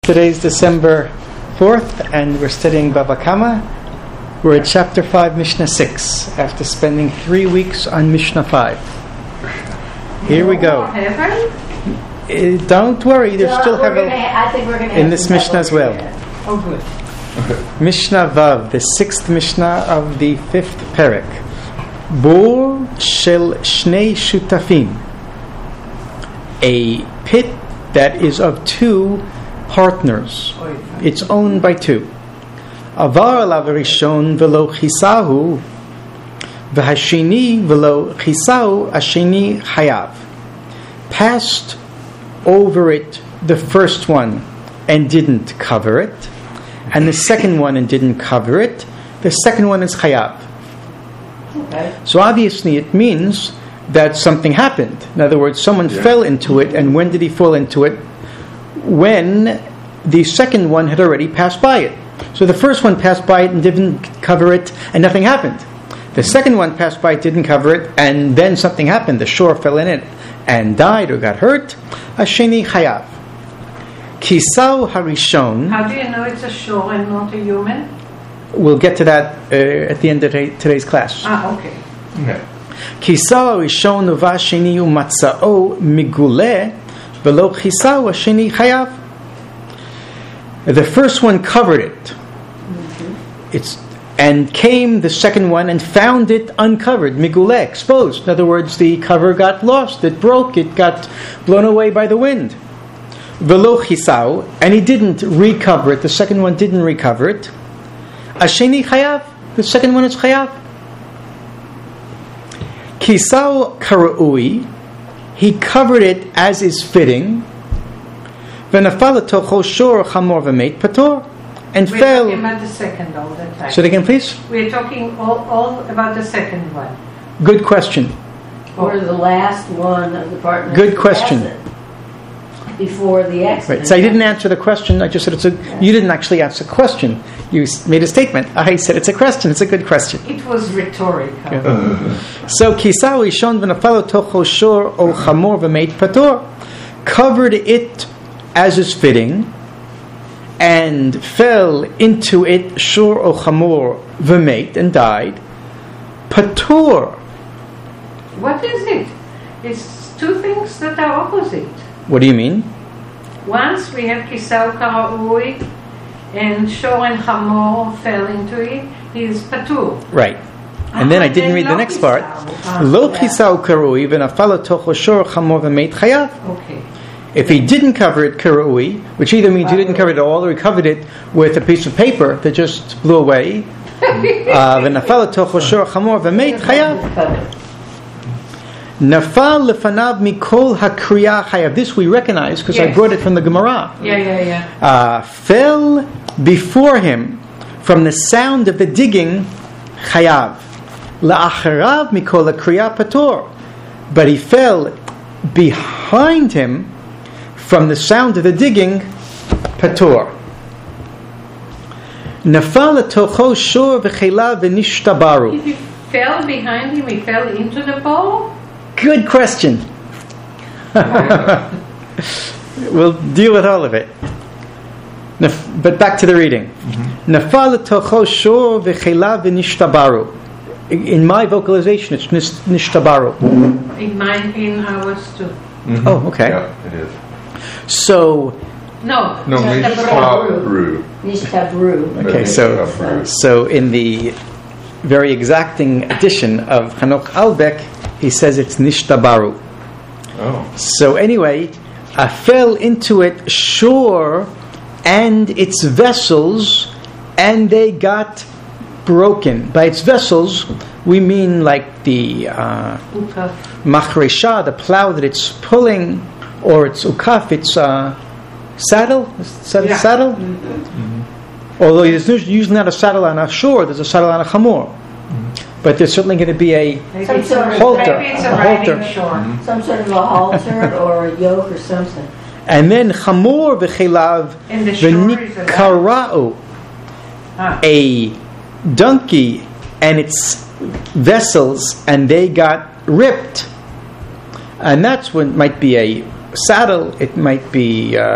Today's December 4th and we're studying Bava Kama. We're at chapter 5, Mishnah 6, after spending 3 weeks on Mishnah 5. Here we go. Don't worry, there's still Hevel in this Mishnah as well. Oh, good. Mishnah Vav, the 6th Mishnah of the 5th Perek. Bor shel shnei shutafim. A pit that is of two partners. It's owned by two. Avar alav rishon velo chisahu v'hashini velo chisahu hashini hayav. Passed over it the first one and didn't cover it, and the second one and didn't cover it. The second one is chayav. Okay. So obviously it means that something happened. In other words, someone fell into it, and when did he fall into it? When the second one had already passed by it. So the first one passed by it and didn't cover it, and nothing happened. The second one passed by it, didn't cover it, and then something happened. The shore fell in it and died or got hurt. Hasheni chayav. Kisau harishon. How do you know it's a shore and not a human? We'll get to that at the end of today's class. Okay. Kisau harishon uvasheni umatzao miguleh velo kisau hasheni chayav. The first one covered it. And came the second one and found it uncovered, miguleh, exposed. In other words, the cover got lost, it broke, it got blown away by the wind. Velo chisau, and he didn't recover it. The second one didn't recover it. Asheni chayav, the second one is chayav. Kisau karaui, he covered it as is fitting. V'nafal tocho shor chamor v'meit pator, and We're fell. talking about the second all the time. Say it again, please. We're talking all about the second one. Good question. Or the last one of the partners. Good question. Before the accident. Right. So I didn't answer the question. I just said you didn't actually ask a question. You made a statement. I said it's a question. It's a good question. It was rhetorical. So kisau ishon v'nafalo tocho shor o chamor v'meit pator, covered it as is fitting, and fell into it shor o chamor v'meit, and died. Pator. What is it? It's two things that are opposite. What do you mean? Once we have Kisau Karaui and Shor and Hamor fell into it, he is Patur. Right. And then I didn't read the next part. Lo kisau karui v'nafalo tocho shor chamor v'meit chayav. Okay. If he didn't cover it karui, which either means he didn't cover it at all or he covered it with a piece of paper that just blew away, v'nafalo tocho shor chamor v'meit chayav. Nafal lefanav mikol hakriya chayav. This we recognize because I brought it from the Gemara. Fell before him from the sound of the digging chayav. La'acharav mikol hakriya pator. But he fell behind him from the sound of the digging pator. Nafal tocho shor v'chela v'nishtabaru. If he fell behind him, he fell into the bowl? Good question. We'll deal with all of it. But back to the reading. Nafal tocho shor v'chela v'nishtabaru. In my vocalization, it's nishtabaru. In ours too. Mm-hmm. Oh, okay. Yeah, it is. No, Nishtabru. Nishtabru. Okay, so in the very exacting edition of Hanoch Albeck, he says it's nishtabaru. Oh. So anyway, I fell into it shore and its vessels, and they got broken. By its vessels, we mean like the machresha, the plow that it's pulling, or its ukaf, its saddle. Saddle? Mm-hmm. Although there's usually not a saddle on a shore, there's a saddle on a chamor. But there's certainly going to be a halter. Maybe it's a riding shore. Some sort of a halter or a yoke or something. And then chamor v'chelav v'nikara'u, a donkey and its vessels, and they got ripped. And that's when it might be a saddle, it might be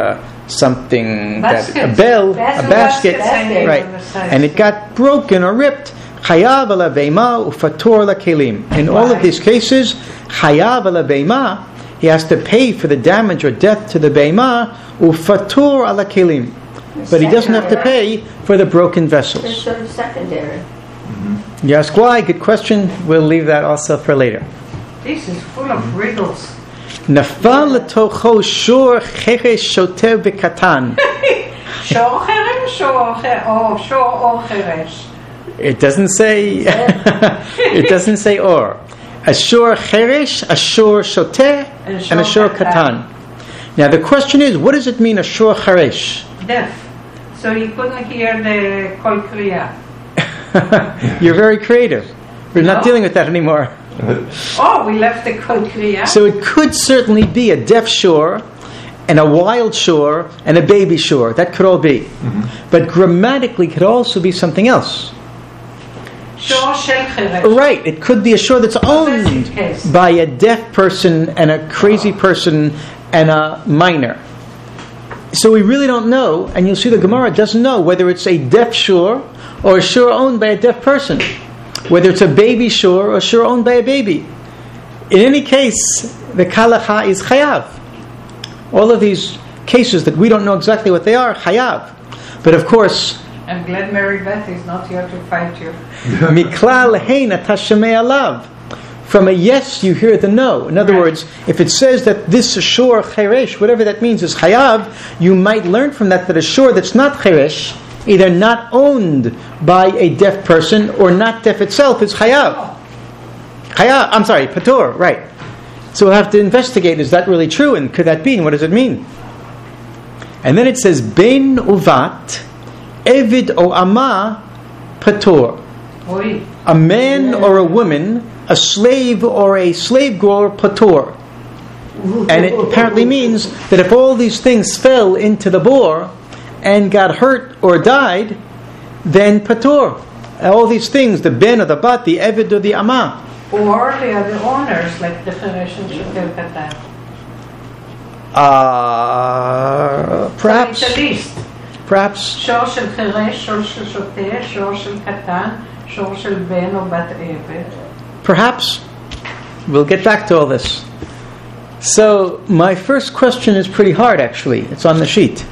something Baskets. a bell, a Baskets. basket, Hanging right, on the sides. and it got broken or ripped. Chayav ala beima ufator la kelim. In all of Why? these cases, chayav ala beima, he has to pay for the damage or death to the beima ufator ala kelim, but he doesn't have to pay for the broken They're vessels. sort of secondary. You ask why? Good question. We'll leave that also for later. This is full of riddles. Nafal letocho shor cheresh shoter bekatan. שור חרש או שור או חרש? It doesn't say. It doesn't say or. A shor cheresh, a shor shoter, and a shor katan. Now the question is, what does it mean, a shor cheresh? Deaf. So he couldn't hear the kol kriya. You're very creative. We're not No. dealing with that anymore. Oh, we left the kol kriya. So it could certainly be a deaf shore, and a wild shore, and a baby shore. That could all be. But grammatically, it could also be something else. שור של חרש. Right, it could be a shore that's owned case. by a deaf person and a crazy person and a minor. So we really don't know, and you'll see the Gemara doesn't know whether it's a deaf shore or a shore owned by a deaf person, whether it's a baby shore or a shore owned by a baby. In any case, the kalacha is chayav. All of these cases that we don't know exactly what they are, chayav. But of course, I'm glad Mary Beth is not here to fight you. Miklal hein ata shomei alav. From a yes, you hear the no. In other Right. words, if it says that this shore cheresh, whatever that means, is chayav, you might learn from that a shore that's not cheresh, either not owned by a deaf person or not deaf itself, is chayav. Chayav. I'm sorry, patur. Right. So we'll have to investigate: is that really true, and could that be? And what does it mean? And then it says ben uvat, evid o ama, patur. Oi. A man or a woman, a slave or a slave girl, patur. And it apparently means that if all these things fell into the bore and got hurt or died, then patur. All these things, the ben or the bat, the evid or the ama. Or the other owners, like the חרש and שוטר קטן. Perhaps. So it's a list. Perhaps. שור של חרש, שור של שוטה, שור של קטן, שור של בן או בת עבד. Perhaps. We'll get back to all this. So, my first question is pretty hard, actually. It's on the sheet.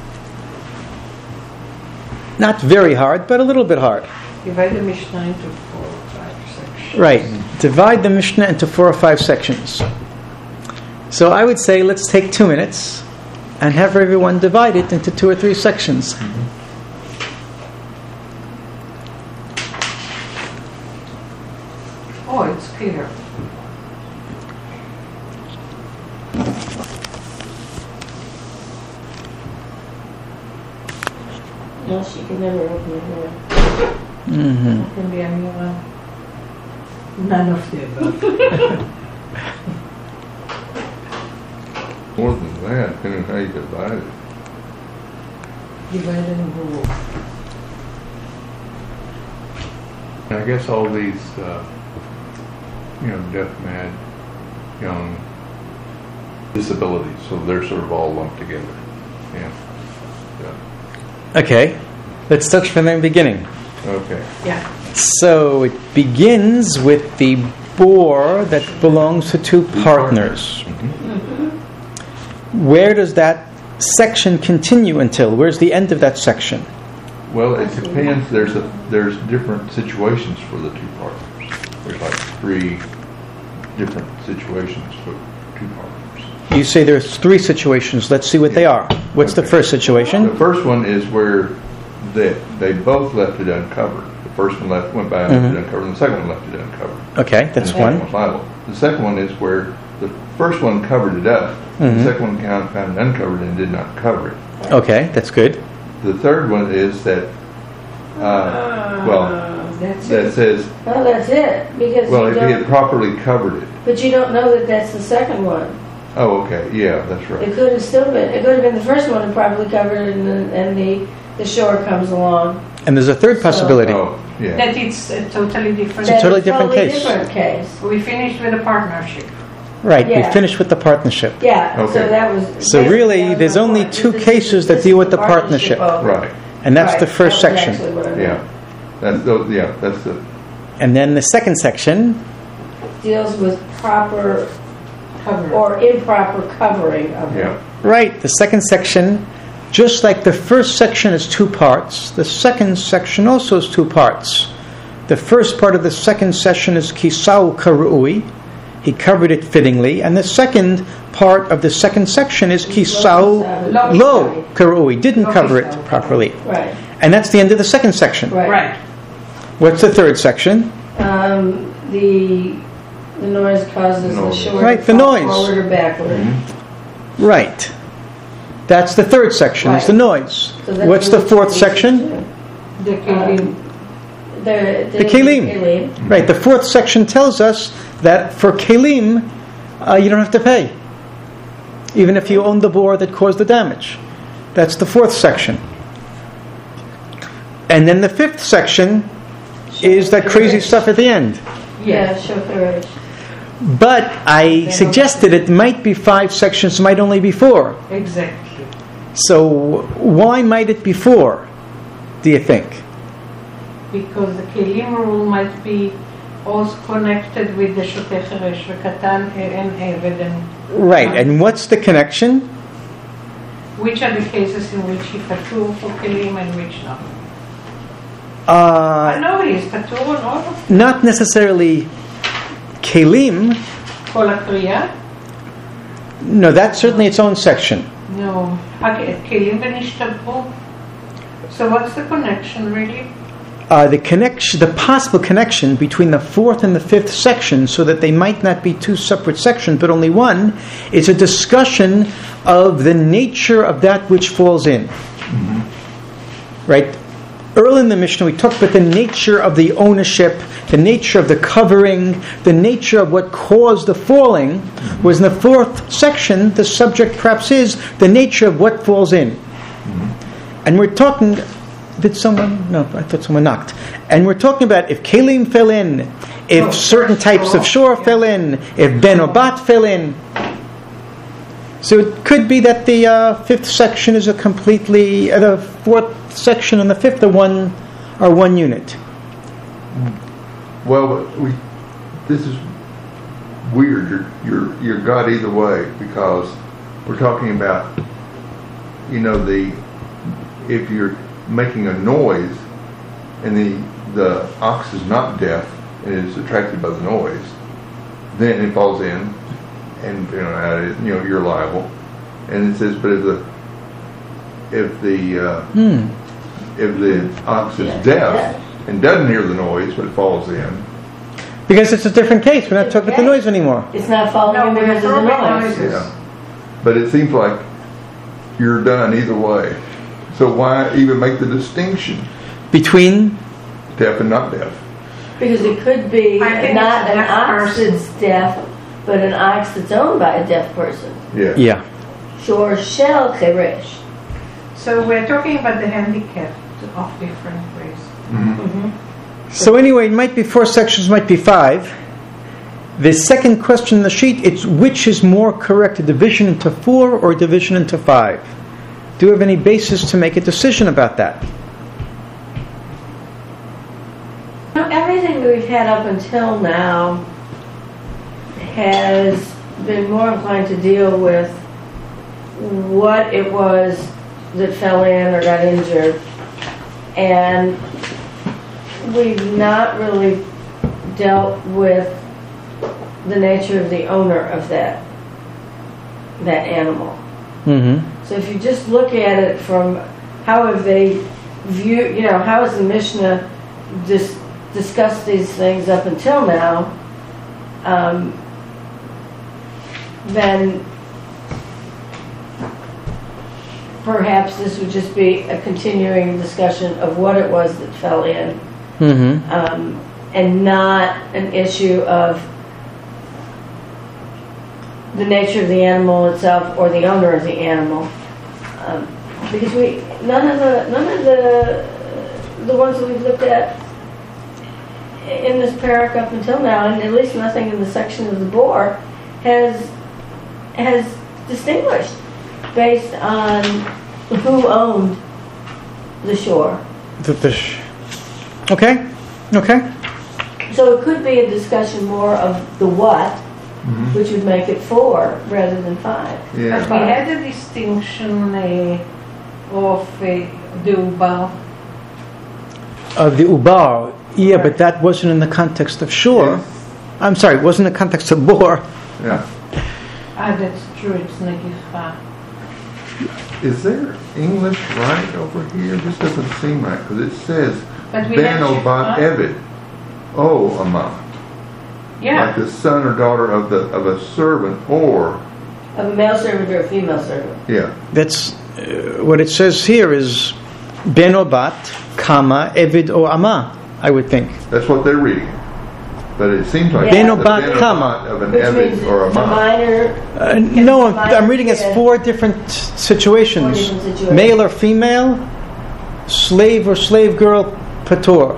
Not very hard, but a little bit hard. Divide the Mishnah into 4 or 5 sections. Right. Divide the Mishnah into 4 or 5 sections. So I would say let's take 2 minutes and have everyone divide it into 2 or 3 sections. Oh, it's clear. No, she can never open the door. Mm-hmm. Can be a new one. None of the above. More than that, depending on how you divide it. Divide and rule. And I guess all these, deaf, mad, young, disabilities, so they're sort of all lumped together. Yeah. Okay. Let's start from the beginning. Okay. Yeah. So it begins with the boar that belongs to 2 partners. Where does that section continue until? Where's the end of that section? Well, it depends. There's different situations for the 2 partners. There's like 3 different situations for 2 partners. You say there's 3 situations. Let's see what they are. What's the Okay. first situation? The first one is where they both left it uncovered. The first one went by and left it uncovered, and the second one left it uncovered. Okay, that's And the second one. was liable. The second one is where the first one covered it up. The second one found it uncovered and did not cover it. Okay, that's good. The third one is that, That's that it. says, Well, that's it, because well, you if he had don't, properly covered it. but you don't know that that's the second one. Oh, okay, yeah, that's It right. could have still been, it could have been the first one and properly covered it, and the shore comes along. And there's a third possibility. Oh, yeah. That it's a totally different. It's a totally different Totally case. different case. We finished with a partnership. Right, we Yeah. finished with the partnership. Yeah, Okay. so that was. So really, that was there's my only point. two This is- cases that this deal is with the partnership. over. Right, And that's Right, the first that was section. actually what I meant. yeah. That's the, And then the second section, Deals with proper Cover. or improper covering of it. yeah. right, the second section, just like the first section is two parts, the second section also is two parts. The first part of the second section is Kisau Karui, he covered it fittingly, and the second part of the second section is Kisau Lo Karui, didn't cover it properly. Right, And that's the end of the second section. right. Right. What's the third section? The noise causes the Noise. shore Right, to the fall noise. forward or backward. Right. That's the third section, is the noise. So that's What's the fourth section? The kelim. The kelim. Right, the fourth section tells us that for kelim, you don't have to pay, even if you own the bore that caused the damage. That's the fourth section. And then the fifth section is that crazy stuff at the end. Yeah, chauffeurage. But I suggested it might be 5 sections, might only be 4. Exactly. So why might it be 4, do you think? Because the kelim rule might be also connected with the shotei cheresh v'katan and eved, and Right, and what's the connection? which are the cases in which he patur for kelim and which not. I know he is patur on all of Not necessarily kelim. kol hakriya. No, that's certainly its own section. No. Okay, kelim v'nishtabru. So what's the connection really? The possible connection between the fourth and the fifth section, so that they might not be two separate sections, but only one, is a discussion of the nature of that which falls in. Right? Early in the Mishnah, we talked about the nature of the ownership, the nature of the covering, the nature of what caused the falling. Whereas in the fourth section, the subject perhaps is the nature of what falls in. And we're talking... Did someone? No, I thought someone knocked. And we're talking about if kelim fell in, if certain types of shore fell in, if ben or bat fell in. So it could be that the fifth section is a completely, the fourth section and the fifth are one unit. Well, but this is weird. You're got either way, because we're talking about, if you're making a noise and the ox is not deaf and is attracted by the noise, then it falls in, and you're liable. And it says, but if the ox is deaf and doesn't hear the noise but falls in, Because it's a different case. We're not talking about the noise anymore. It's not following because of the noise. yeah. But it seems like you're done either way. So why even make the distinction, Between... deaf and not deaf? Because it could be I think not it's a an deaf ox person. that's deaf, but an ox that's owned by a deaf person. Yeah. Yeah. Shor shel cheresh. So we're talking about the handicapped of different ways. Mm-hmm. So anyway, it might be 4 sections, might be 5. The second question in the sheet, it's which is more correct, a division into 4 or a division into 5? Do you have any basis to make a decision about that? Everything we've had up until now has been more inclined to deal with what it was that fell in or got injured, and we've not really dealt with the nature of the owner of that animal. Mm-hmm. So if you just look at it from how have they viewed, how has the Mishnah discussed these things up until now, then perhaps this would just be a continuing discussion of what it was that fell in, Mm-hmm. and not an issue of the nature of the animal itself or the owner of the animal, because none of the ones that we've looked at in this parak up until now, and at least nothing in the section of the bore, has distinguished based on who owned the shore. Okay. So it could be a discussion more of the what, which would make it 4 rather than 5. Yeah. But we had a distinction of the ubar. Of the ubar, yeah, but that wasn't in the context of shore. Yes. I'm sorry, it wasn't in the context of bor. Yeah. That's true, it's negifa. Is there English right over here? This doesn't seem right because it says But we Ben have o bat Eved, O Ama, like Yeah, the son or daughter of a servant, or Of a male servant or a female servant. yeah, That's what it says here is ben o bat, comma, evid o ama, I would think. that's what they're reading. But it seems like Ben the o bat, ben o comma. bat of an Which means Eved or a it's a Ma. minor. No, I'm reading as 4 different situations. 4 different situations. Male or female, slave or slave girl, patur.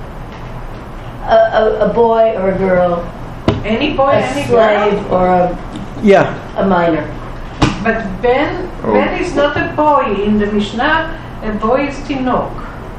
A boy or a girl, any boy, a any slave girl. or Yeah, a minor. But Ben is not a boy in the Mishnah. A boy is tinok.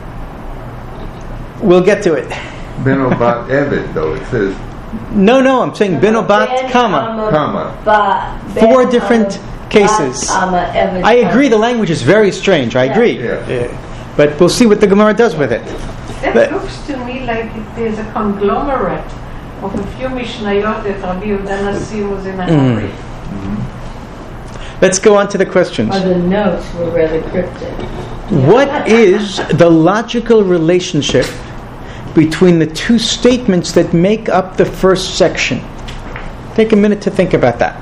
we'll get to it. Ben o bat Eved, though it says No, I'm saying ben o bat, comma. comma. 4 different cases. I agree the language is very strange, I agree. Yeah. But we'll see what the Gemara does with it. That But- looks to me like it is a conglomerate of a few Mishnayot that Rabbi Yehuda Nasi was in a hurry. Let's go on to the questions. Or the notes were rather cryptic. What is the logical relationship between the 2 statements that make up the first section? Take a minute to think about that.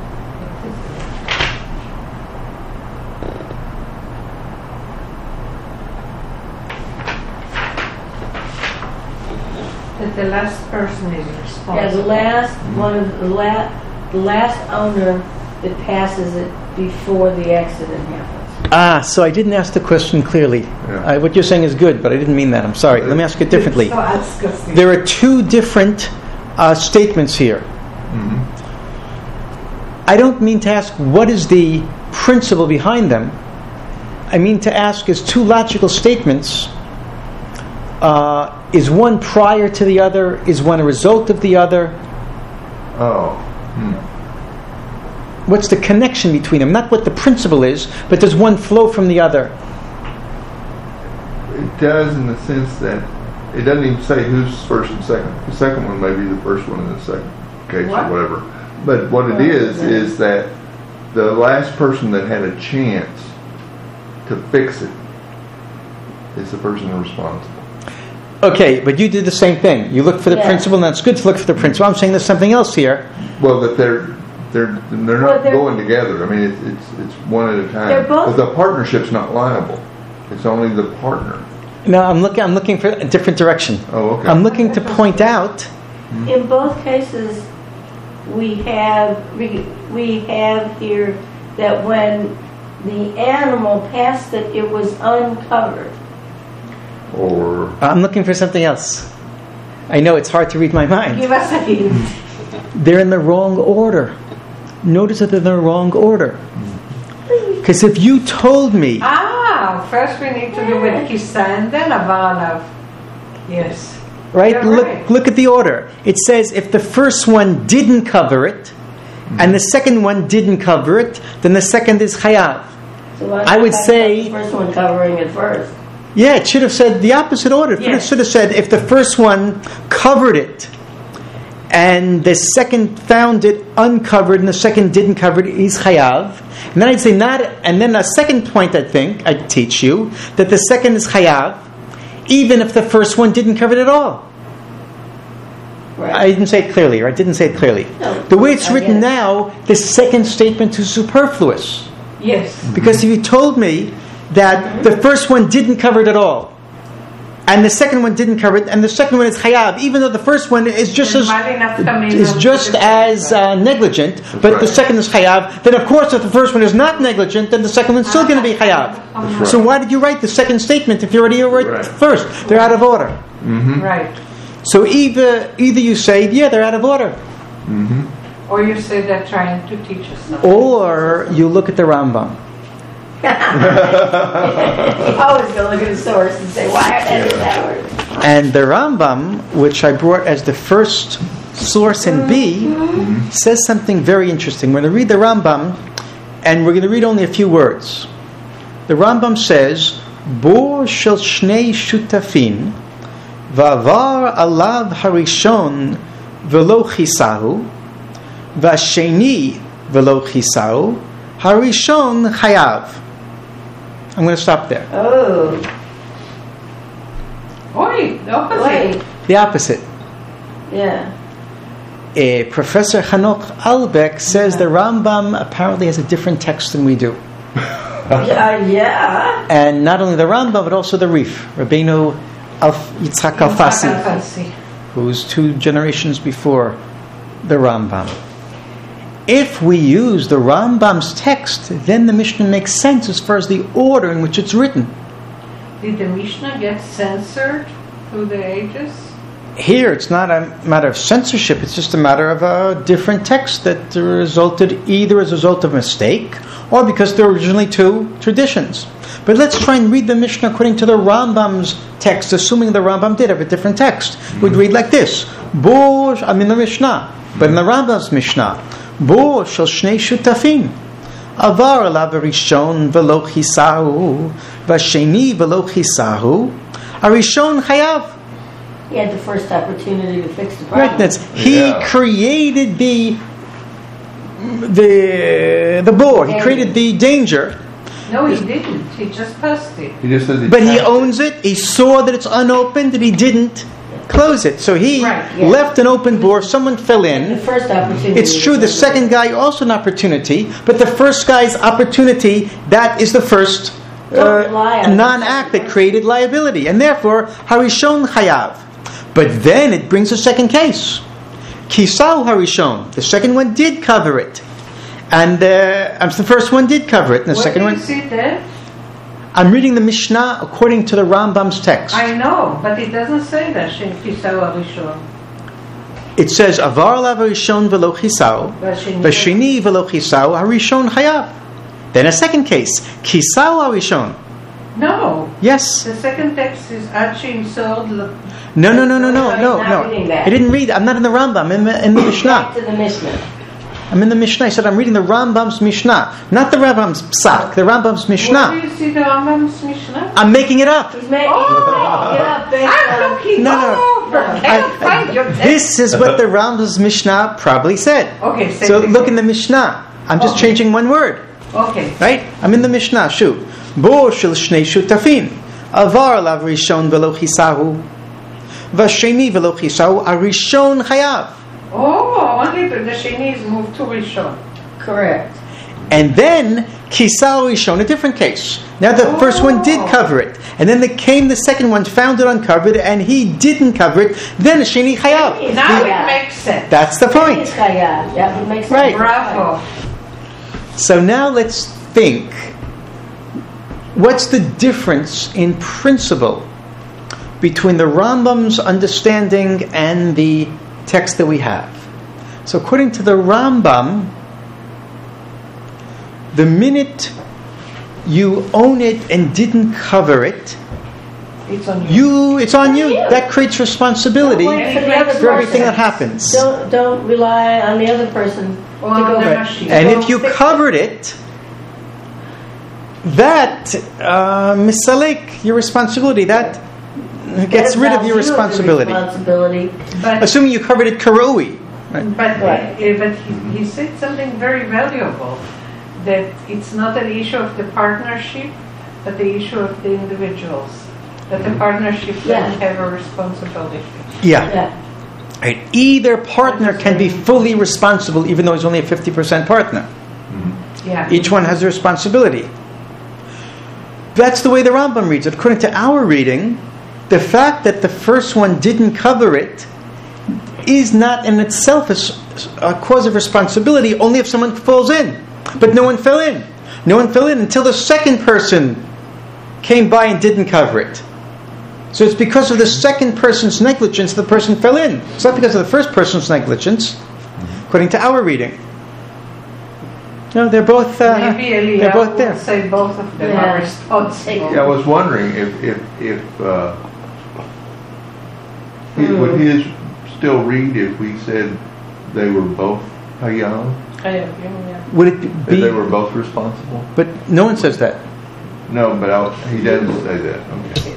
That the last person is responsible. Yeah, the last one of the last owner that passes it before the accident happens. So I didn't ask the question clearly. Yeah. What you're saying is good, but I didn't mean that. I'm sorry. Let me ask it differently. So ask us. There are 2 different statements here. I don't mean to ask what is the principle behind them. I mean to ask, is 2 logical statements, is one prior to the other? Is one a result of the other? Oh. What's the connection between them? Not what the principle is, but does one flow from the other? It does in the sense that it doesn't even say who's first and second. The second one may be the first one in the second case What? or whatever. But what it is that the last person that had a chance to fix it is the person responsible. Okay, but you did the same thing. You look for the Yeah. principle, and that's good to look for the principle. I'm saying there's something else here. Well, that they're not Well, they're- going together. I mean, it's one at a time. They're both- But the partnership's not liable. It's only the partner. No, I'm looking for a different direction. Oh, okay. I'm looking to point out. In both cases, we have here that when the animal passed it was uncovered. Or I'm looking for something else. I know it's hard to read my mind. Give us a hint. They're in the wrong order. Notice that they're in the wrong order. Because if you told me, First we need to do with Kisa and then Avanav. Yes. right? You're right. Look at the order. It says if the first one didn't cover it, and the second one didn't cover it, then the second is chayav. So why I would not say- the first one covering it first. Yeah, it should have said the opposite order. It Yes. should have said if the first one covered it, and the second found it uncovered, and the second didn't cover it, he's chayav. And then I'd say not. And then a second point, I think I'd teach you that the second is chayav, even if the first one didn't cover it at all. Right. I didn't say it clearly, or I didn't say it clearly. No, The way it's I written get it. now, the second statement is superfluous. Yes. Because if you told me that the first one didn't cover it at all, and the second one didn't cover it, and the second one is chayav, even though the first one is just as negligent, but the right. second is chayav, then of course if the first one is not negligent, then the second one's still going to be chayav. right. So why did you write the second statement if you already wrote Right. first? They're out of order. Right. So either you say, yeah, they're out of order. Or you say they're trying to teach us something. Or you look at the Rambam. Always go look at the source and say, why are they that word? And the Rambam, which I brought as the first source in B, says something very interesting. We're going to read the Rambam, and we're going to read only a few words. The Rambam says, Bo shel shnei shutafin, va'avar alav harishon velo chisahu, va'sheni velo chisahu, harishon chayav. I'm going to stop there. Oh. Oi, the opposite. Wait. The opposite. Yeah. Professor Hanok Albeck says the Rambam apparently has a different text than we do. Yeah. And not only the Rambam, but also the Rif, Rabbeinu Yitzhak Alfasi, who's 2 generations before the Rambam. If we use the Rambam's text, then the Mishnah makes sense as far as the order in which it's written. Did the Mishnah get censored through the ages? Here, it's not a matter of censorship, it's just a matter of a different text that resulted either as a result of mistake or because there were originally 2 traditions. But let's try and read the Mishnah according to the Rambam's text, assuming the Rambam did have a different text. We'd read like this. I'm in the Mishnah, but in the Rambam's Mishnah, Bo shel shnei shutafin. Avar alav harishon velo chisahu, v'sheni velo chisahu, harishon chayav. He had the first opportunity to fix the Right, problem. he created the bore. He created the danger. No, he didn't. He just passed it. He just says But he owns it. He saw that it's unopened and he didn't close it. So he left an open bore. Someone fell The in. first opportunity. It's true, the second guy also an opportunity, but the first guy's opportunity, that is the first Don't rely on non-act that created liability. And therefore, harishon chayav. But then it brings a second case. Kisau harishon. The second one did cover it. And the first one did cover it. And the second one... Where do you see that? I'm reading the Mishnah according to the Rambam's text. I know, but it doesn't say that. Shem Kisau Arishon. It says, Avar alav harishon velo chisau, v'sheni velo chisau, harishon chayav. Then a second case. Kisau harishon. No. Yes. The second text is Achim Sod. No. not reading that. I didn't read. I'm not in the Rambam. I'm in the Mishnah. Back to the Mishnah. I'm in the Mishnah. I said I'm reading the Rambam's Mishnah, not the Rambam's Psak. The Rambam's Where Mishnah. do you see the Rambam's Mishnah? I'm making it up. He's making it up based I'm on... looking No. all over. Can't find your text. This is what the Rambam's Mishnah probably said. Okay, say So it look again. in the Mishnah. I'm just Okay. changing one word. Okay. Right? I'm in the Mishnah. Shu. Bo shel shnei shutafin. Avar alav rishon velo chisahu. Vasheni velo chisahu. Arishon chayav. Oh, only the Sheni is moved to Rishon. Correct. And then kisau rishon, a different case. Now the first one did cover it, and then came the second one, found it uncovered, and he didn't cover it. Then a sheni chayav. Now Yeah. it makes sense. That's the It's point. chayav. That would make sense. Right. Bravo. So now let's think. What's the difference in principle between the Rambam's understanding and the text that we have? So according to the Rambam, the minute you own it and didn't cover it, It's on you. it's on you. Yeah. That creates responsibility Don't wait for the other for everything person. that happens. Don't rely on the other person to Well, go the back. machine. And Well, if you fix it. covered it, that misalek your responsibility. That gets rid of your responsibility. But Assuming you covered it karoi. Right? But, Right. but he said something very valuable, that it's not an issue of the partnership, but the issue of the individuals. That the partnership doesn't have a responsibility. Yeah. Yeah. Right. Either partner can be fully responsible, even though he's only a 50% partner. Yeah. Each one has a responsibility. That's the way the Rambam reads it. According to our reading, the fact that the first one didn't cover it is not in itself a cause of responsibility, only if someone falls in. But no one fell in. No one fell in until the second person came by and didn't cover it. So it's because of the second person's negligence the person fell in. It's not because of the first person's negligence. according to our reading. No, they're both. Maybe they're both Eliyahu there. will say both of them Yeah. are responsible. Yeah, I was wondering would his still read if we said they were both Hayav? Would it That be? they were both responsible? But no one says that. No, but he doesn't say that. Okay.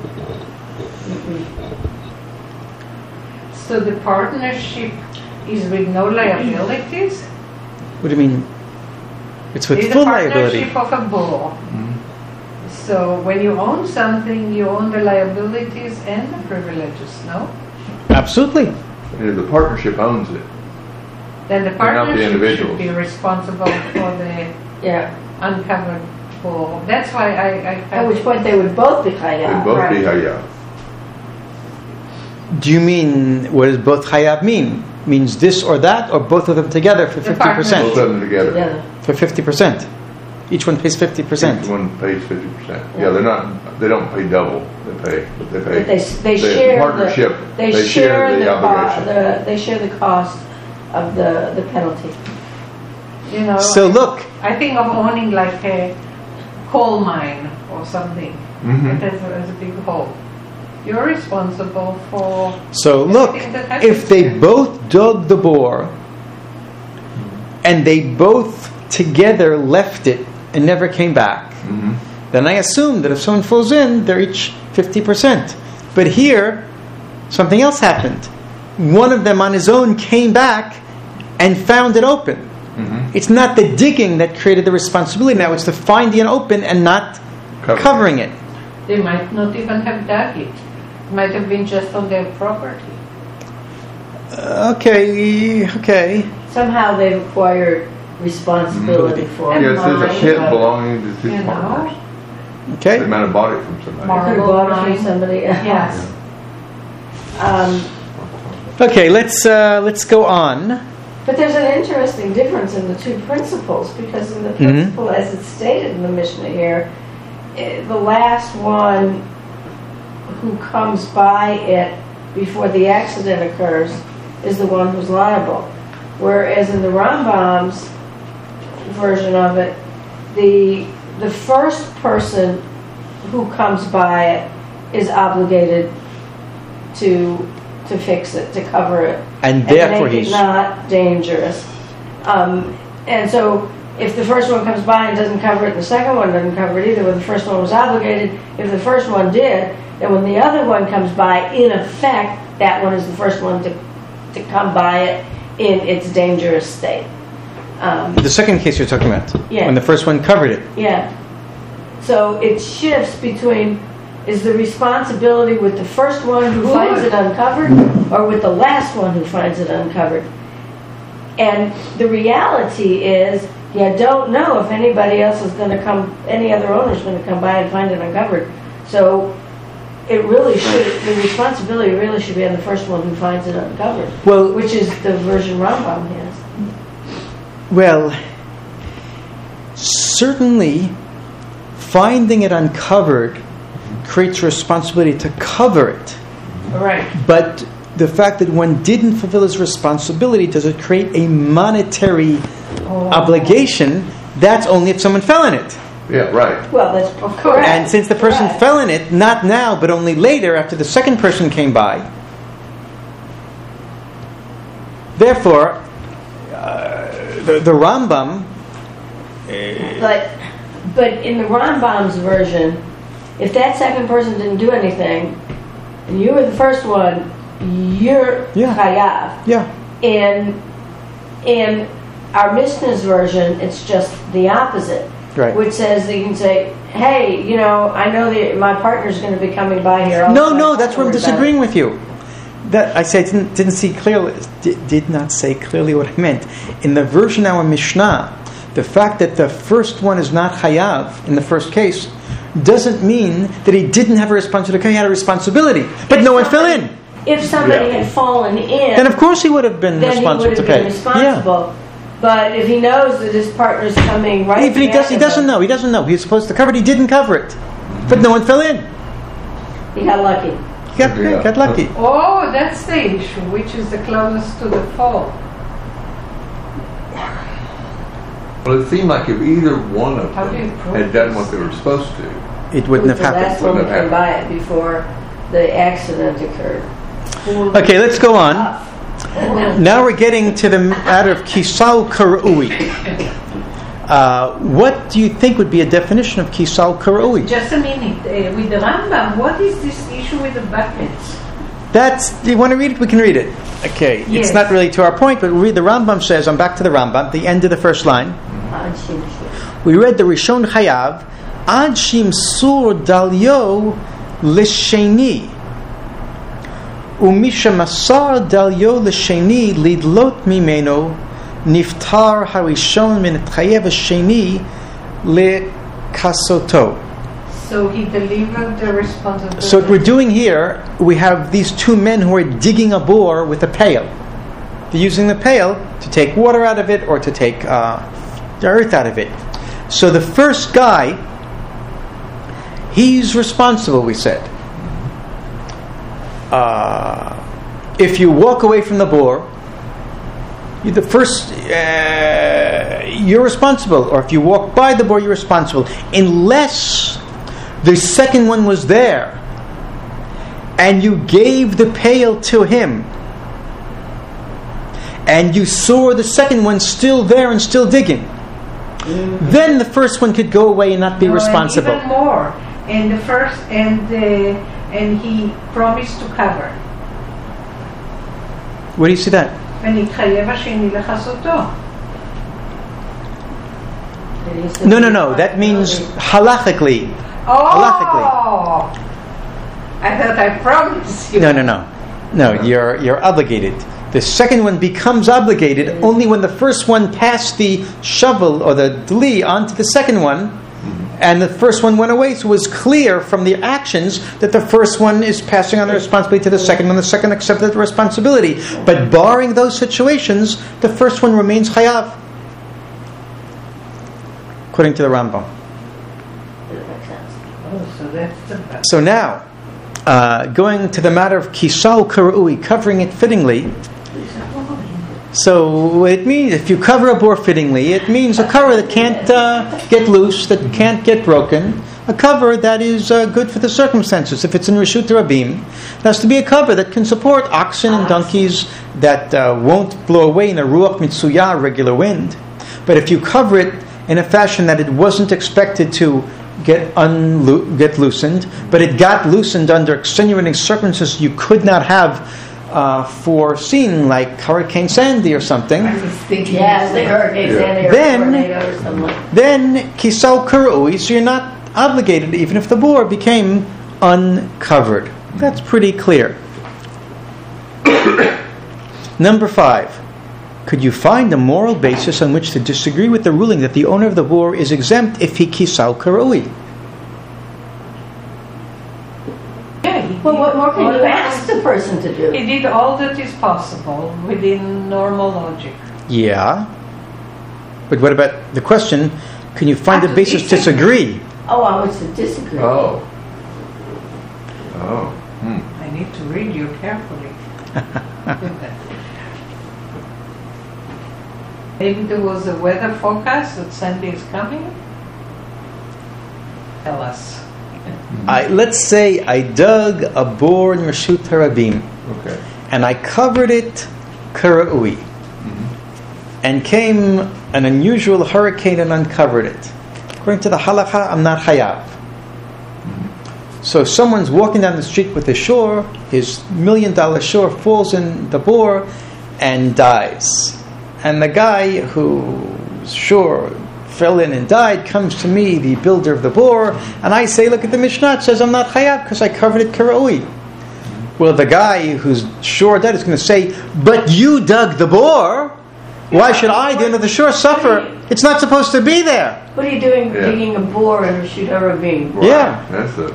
So the partnership is with no liabilities? What do you mean? It's with It's full a liability. partnership of a bull. Mhm. So when you own something, you own the liabilities and the privileges, no? Absolutely. And if the partnership owns it, Then the not the partnership individuals. should be responsible for the Yeah. uncovered bull. That's why At which point they would both be they'd chayav. both be right. Hayav. Do you mean, what does both chayav mean? Means this or that, or both of them together for The 50%? Both of them together. Together. For 50%. Each one pays 50%. Each one pays 50%. Yeah, they don't pay double. They pay. But they share partnership. They share the obligation. they share the cost of the penalty. You know, So look, I think of owning like a coal mine or something. Mhm. It has a big hole. You're responsible for if everything that happens they there. both dug the bore and they both together left it and never came back, Mhm. then I assume that if someone falls in, they're each 50%. But here, something else happened. One of them on his own came back and found it open. Mhm. It's not the digging that created the responsibility now, it's the finding it open and not covering it. They might not even have dug it. It might have been just on their property. Okay. Somehow they've acquired responsibility for it. Yes, there's a Mine. pit belonging to two You know? partners. Okay. They might have bought it from somebody. Mar- Could have bought it from somebody else. Yes. Okay, let's go on. But there's an interesting difference in the two principles, because in the principle as it's stated in the Mishnah here, the last one who comes by it before the accident occurs is the one who's liable. Whereas in the Rambam's version of it, the first person who comes by it is obligated to fix it, to cover it, And therefore make it he's... not dangerous. And so, if the first one comes by and doesn't cover it, and the second one doesn't cover it either, when the first one was obligated, if the first one did, then when the other one comes by, in effect, that one is the first one to come by it in its dangerous state. The second case you're talking about, Yeah. when the first one covered it. Yeah. So it shifts between, is the responsibility with the first one who finds it uncovered, or with the last one who finds it uncovered? And the reality is, you don't know if anybody else is going to come, any other owner is going to come by and find it uncovered. So it really should, the responsibility really should be on the first one who finds it uncovered, Well, which is the version Rambam has. Well, certainly finding it uncovered creates responsibility to cover it. Right. But the fact that one didn't fulfill his responsibility, does it create a monetary obligation? That's only if someone fell in it. Yeah, right. Well, that's correct. And since the person Correct. fell in it, not now, but only later after the second person came by. Therefore, the Rambam... But in the Rambam's version, if that second person didn't do anything, and you were the first one, you're chayav. Yeah. In our Mishnah's version, it's just the opposite, Right. which says that you can say, "Hey, you know, I know that my partner's going to be coming by here." No, that's where I'm disagreeing with you. That I said didn't see clearly. Did not say clearly what I meant. In the version of our Mishnah, the fact that the first one is not chayav in the first case doesn't mean that he didn't have a responsibility. He had a responsibility, but no one fell in. If somebody had fallen in, Then of course he would have been then he responsible would to have been pay. responsible. But if he knows that his partner's coming right, If he doesn't know. He doesn't know. He's supposed to cover it. He didn't cover it, but no one fell in. he got lucky. Got lucky. Oh, that's the issue. Which is the closest to the fall? Well, it seemed like if either one of How do you them prove had done this? what they were supposed to, It wouldn't have The last happened. one came by it before the accident occurred. Okay, let's go on. Now we're getting to the matter of kisal karui. What do you think would be a definition of kisal karui? Just a minute. With the Rambam, what is this issue with the buckets? Do you want to read it? We can read it. Okay, Yes. It's not really to our point, but we'll read the Rambam says, I'm back to the Rambam, the end of the first line. We read the Rishon Chayav, Ad shimsur dalyo l'sheni. Umisha masar dalyo l'sheni lidlot mimeno niftar harishon min chayev hasheni lekasoto. So he delivered the responsibility. So what we're doing here, we have these two men who are digging a bore with a pail. They're using the pail to take water out of it or to take the earth out of it. So the first guy, he's responsible, we said. If you walk away from the bore, you're responsible. Or if you walk by the bore, you're responsible. Unless the second one was there and you gave the pail to him and you saw the second one still there and still digging, then the first one could go away and not be responsible. And even more. And the first, and he promised to cover. Where do you see that? ונתחייב השני לכסותו. No. That means halachically. Oh! I thought I promised you. No. You're obligated. The second one becomes obligated only when the first one passed the shovel or the dli onto the second one, and the first one went away. So it was clear from the actions that the first one is passing on the responsibility to the second one. The second accepted the responsibility. But barring those situations, the first one remains chayav, according to the Rambam. Oh, so that's the best. So now, going to the matter of kisal karui, covering it fittingly. So it means if you cover a bore fittingly, it means a cover that can't get loose, that can't get broken, a cover that is good for the circumstances. If it's in Reshut Rabim, it has to be a cover that can support oxen and donkeys, that won't blow away in a ruach mitsuya, regular wind. But if you cover it in a fashion that it wasn't expected to get loosened, but it got loosened under extenuating circumstances you could not have foreseen, like Hurricane Sandy or something, I was thinking. Yeah, the Hurricane Sandy or tornado or something. then kisal karui, so you're not obligated even if the bore became uncovered. That's pretty clear. Number 5. Could you find a moral basis on which to disagree with the ruling that the owner of the bore is exempt if he kisal karui? Well, what more can you ask the person to do? He did all that is possible within normal logic. Yeah. But what about the question, can you find a basis to disagree? Oh, I was to disagree. I I need to read you carefully. Maybe there was a weather forecast that Sandy is coming? Tell us. Let's say I dug a bore in Reshut Harabim, Okay. and I covered it kara'ui, and came an unusual hurricane and uncovered it. According to the halakha, I'm not chayav. So someone's walking down the street with a shore, his $1 million shore falls in the bore and dies. And the guy whose shore fell in and died comes to me, the builder of the bore, and I say, look at the Mishnah, it says I'm not chayav because I covered it kara'ui. Well, the guy whose shore died is going to say, but you dug the bore. Why should I, the end of the shore, suffer? It's not supposed to be there. What are you doing Yeah. digging a bore in Reshut Harabim? Yeah. That's it.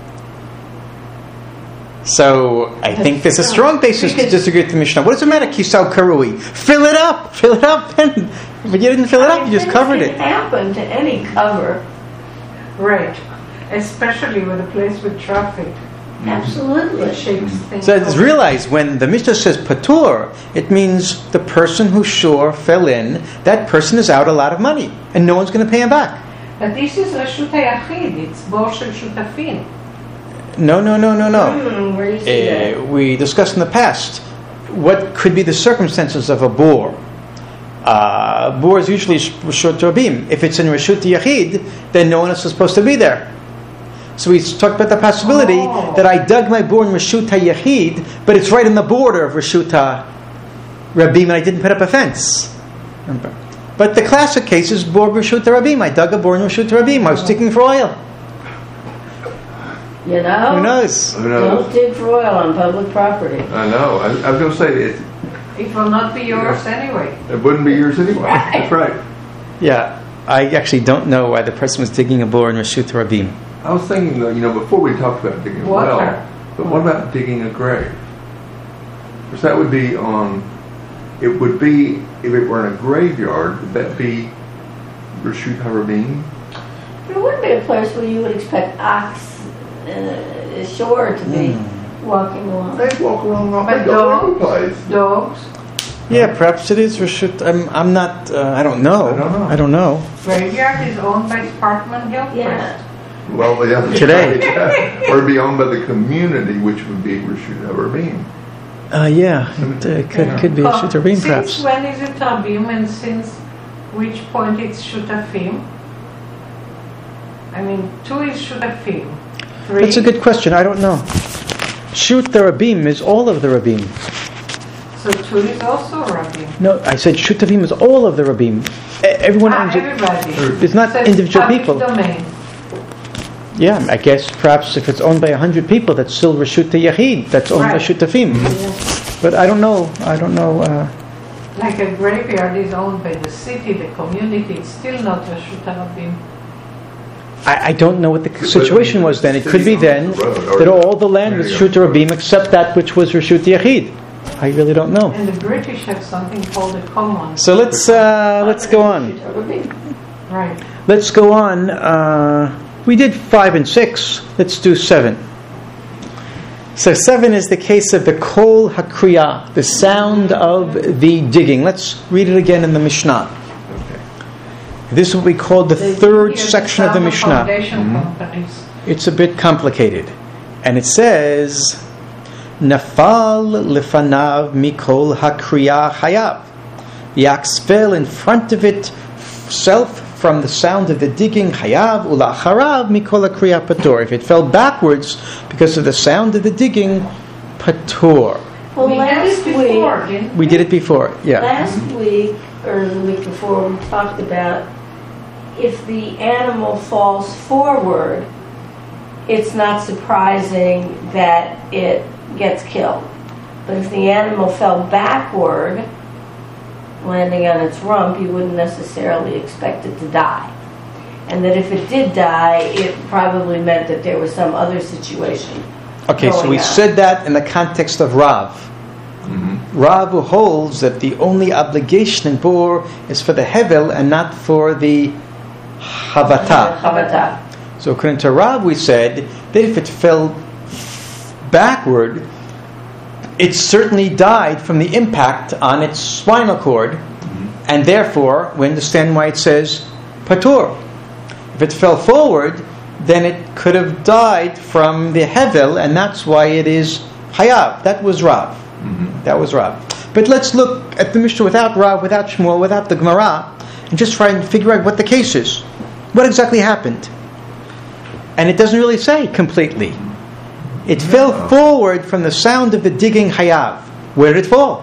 So I think there's a strong basis to disagree with the Mishnah. What does it matter, kisal karui? Fill it up, and but you didn't fill it up. You just covered It it. can happen to any cover. Right. Especially with a place with traffic. Absolutely. It shapes things. So it's realized when the Mishnah says patur, it means the person who fell in, that person is out a lot of money, and no one's going to pay him back. But this is Reshut HaYachid, it's בור של שותפים. No. Where do you see that? We discussed in the past what could be the circumstances of a bor. Bor is usually Reshut Rabim. If it's in Reshut Yachid, then no one else is supposed to be there. So we talked about the possibility that I dug my bor in Reshut HaYachid, but it's right in the border of Reshut Rabim, and I didn't put up a fence. But the classic case is bor Reshut Rabim. I dug a bor in Reshut Rabim. I was digging for oil. You know? Who knows? Don't dig for oil on public property. I know. I was going to say It will not be yours anyway. it wouldn't be yours anyway. Right. That's right. Yeah, I actually don't know why the person was digging a bor in Reshut Rabim. I was thinking, though, before we talked about digging a Water. well, but what about digging a grave? Because that would be it would be, if it were in a graveyard, would that be Reshut HaRabim? There would be a place where you would expect ox shore to be walking along. They walk around all But over the place. Dogs, Yeah, perhaps it is Reshut. I'm not. I don't know. I don't know. graveyard is owned by Sparkman Gilchrist. Yeah. Well, yeah, that's Today. right. Or be owned by the community, which would be Reshut HaRabim. Yeah, it could be Reshut Rabim, Since perhaps. when is it Rabim and since which point it's Shutafim? I mean, 2 is Shutafim. 3. That's a good question. I don't know. Shut the Rabim is all of the Rabim. So 2 is also Rabim. No, I said Shutavim is all of the Rabim. Everyone owns it. Everybody. It's not So it's individual public people. Domain. Yeah, I guess perhaps if it's owned by 100 people, that's still Reshut Yachid. That's owned by Right. Shutafim. But I don't know. Like a graveyard is owned by the city, the community, it's still not Reshut Rabim. I don't know what the situation was then. It could be then that all the land was Reshut Rabim except that which was Reshut Yachid. I really don't know. And the British have something called a common. So let's go on. Right. Let's go on. We did 5 and 6. Let's do 7. So 7 is the case of the kol hakriya, the sound of the digging. Let's read it again in the Mishnah. This is what we call the third section of the Mishnah. Foundation companies. It's a bit complicated. And it says, Nafal lefanav mikol hakriya hayav. The ox fell in front of itself from the sound of the digging, hayav ulacharav mikol hakriya patur. If it fell backwards because of the sound of the digging, patur. Well, We had last it before, week, didn't We did it before, yeah. last week or the week before, we talked about if the animal falls forward, it's not surprising that it gets killed. But if the animal fell backward, landing on its rump, you wouldn't necessarily expect it to die. And that if it did die, it probably meant that there was some other situation. Okay, so we said that in the context of Rav. Rav who holds that the only obligation in bor is for the hevel and not for the havata. Havata. So according to Rav, we said that if it fell backward, it certainly died from the impact on its spinal cord, and therefore we understand why it says patur. If it fell forward, then it could have died from the hevel, and that's why it is hayav. That was Rav. That was Rav. But let's look at the Mishnah without Rav, without Shmuel, without the Gemara, and just try and figure out what the case is. What exactly happened? And it doesn't really say completely. It fell forward from the sound of the digging hayav. Where did it fall?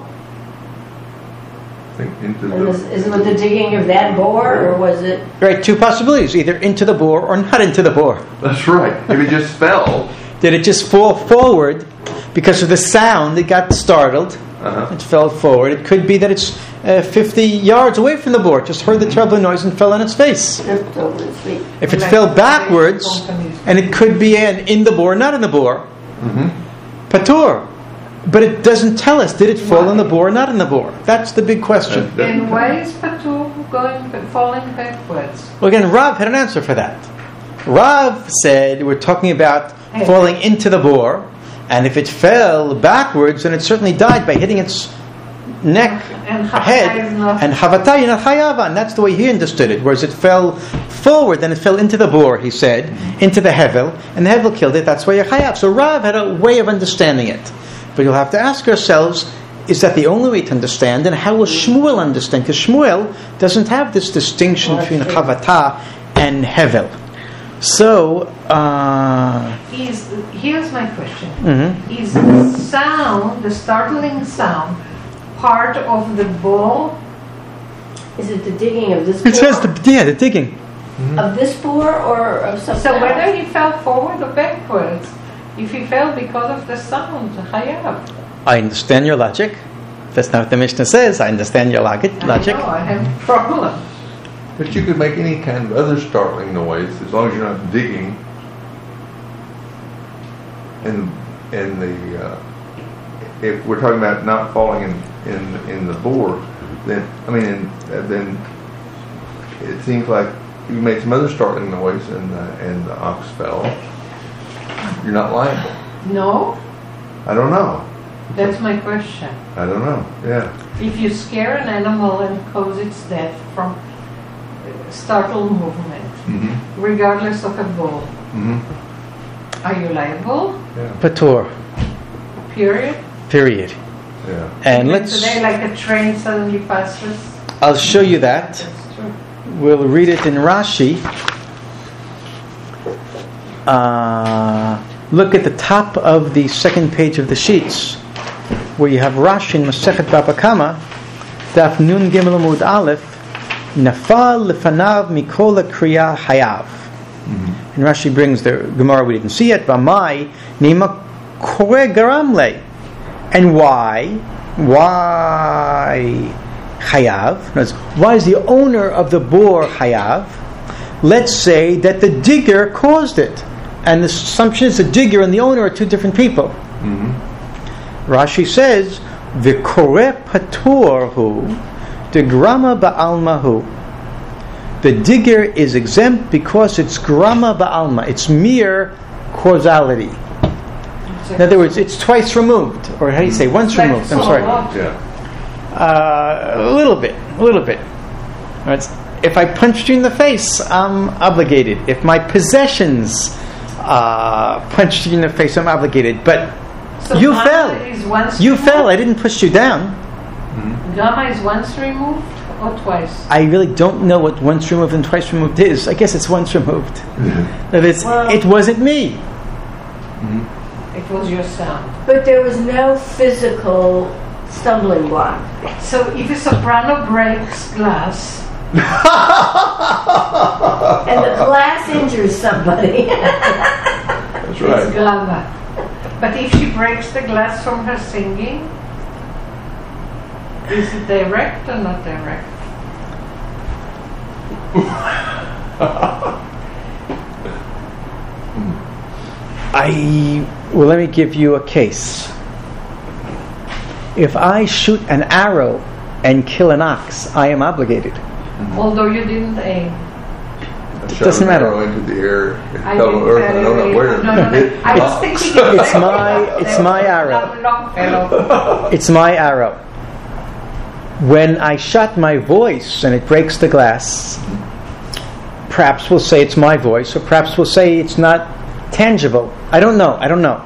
I think into And is the. it with the digging of that bore, or was it? Right, 2 possibilities. Either into the bore or not into the bore. That's right. If it just fell. Did it just fall forward because of the sound? It got startled. It fell forward. It could be that it's 50 yards away from the bore. Just heard the terrible noise and fell on its face. Tripped over its feet. If it fell backwards, and it could be in the bore, not in the bore, patur. But it doesn't tell us, did it fall in the bore or not in the bore? That's the big question. And why is patur falling backwards? Well, again, Rav had an answer for that. Rav said, we're talking about falling into the boar, and if it fell backwards, then it certainly died by hitting its neck, And head, Chavata is not- and Chavata is not chayav, and that's the way he understood it. Whereas it fell forward, then it fell into the boar, he said, into the hevel, and the hevel killed it. That's why you're chayav. So Rav had a way of understanding it, but you'll have to ask yourselves: is that the only way to understand, and how will Shmuel understand? Because Shmuel doesn't have this distinction between Chavata and hevel. So Here's my question. mhm. Is the sound, the startling sound, part of the boar? Is it the digging of this boar? It says the digging. Of this boar or of something So else? whether he fell forward or backwards, if he fell because of the sound, chayav. I understand your logic. That's not what the Mishnah says. I understand your logic. I know, I have a problem. But you could make any kind of other startling noise as long as you're not digging. And if we're talking about not falling in the boar, then then it seems like you made some other startling noise and the ox fell. You're not liable. No, I don't know. that's my question. I don't know. Yeah. If you scare an animal and cause its death from startle movement, Mm-hmm. regardless of a bull, Mm-hmm. are you liable? Yeah. Patur. Period. Period. Yeah. And let's. Today, like a train suddenly passes. I'll show you that. That's true. We'll read it in Rashi. Look at the top of the second page of the sheets, where you have Rashi in Masechet Baba Kama, Daf Nun Gimel Amud Aleph, Nafal lefanav mikol kriya hayav. And Rashi brings the Gemara, we didn't see it, Vamai nima kore garamle. And why? Why chayav? Why is the owner of the boar chayav? Let's say that the digger caused it, and the assumption is the digger and the owner are two different people. Mm-hmm. Rashi says, "V'kore patur hu, de grama ba'alma hu." The digger is exempt because it's grama ba'alma. It's mere causality. In other words, it's twice removed, or how do you say, once removed? I'm sorry. Yeah. A little bit. Right? If I punched you in the face, I'm obligated. If my possessions punched you in the face, I'm obligated. But So you gamma fell. is once You removed? fell. I didn't push you down. Gamma is once removed or twice? I really don't know what once removed and twice removed is. I guess it's once removed. That is, Well- it wasn't me. It was your sound. But there was no physical stumbling block. So if a soprano breaks glass, And the glass injures somebody. That's it's right. gamma. But if she breaks the glass from her singing, is it direct or not direct? Well, let me give you a case. If I shoot an arrow and kill an ox, I am obligated. Although you didn't aim. I shot doesn't an matter. arrow into the air. It I fell to didn't earth. I don't know where. No. It hit I the was box. thinking It's my arrow. Long fellow. It's my arrow. When I shot my voice and it breaks the glass, perhaps we'll say it's my voice, or perhaps we'll say it's not tangible. I don't know.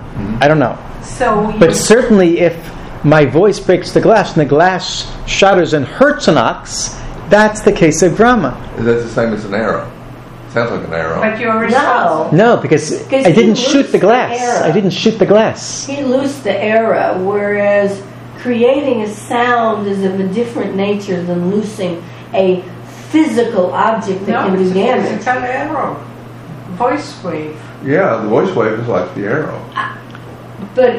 So But certainly if my voice breaks the glass and the glass shatters and hurts an ox, that's the case of grama. That's the same as an arrow. Sounds like an arrow. but you're responsible. No, because Because I didn't he shoot the loosed the glass. arrow. I didn't shoot the glass. He loosed the arrow, whereas creating a sound is of a different nature than loosing a physical object that No, can it's do a damage. physical arrow. Voice wave. Yeah, the voice wave is like the arrow. But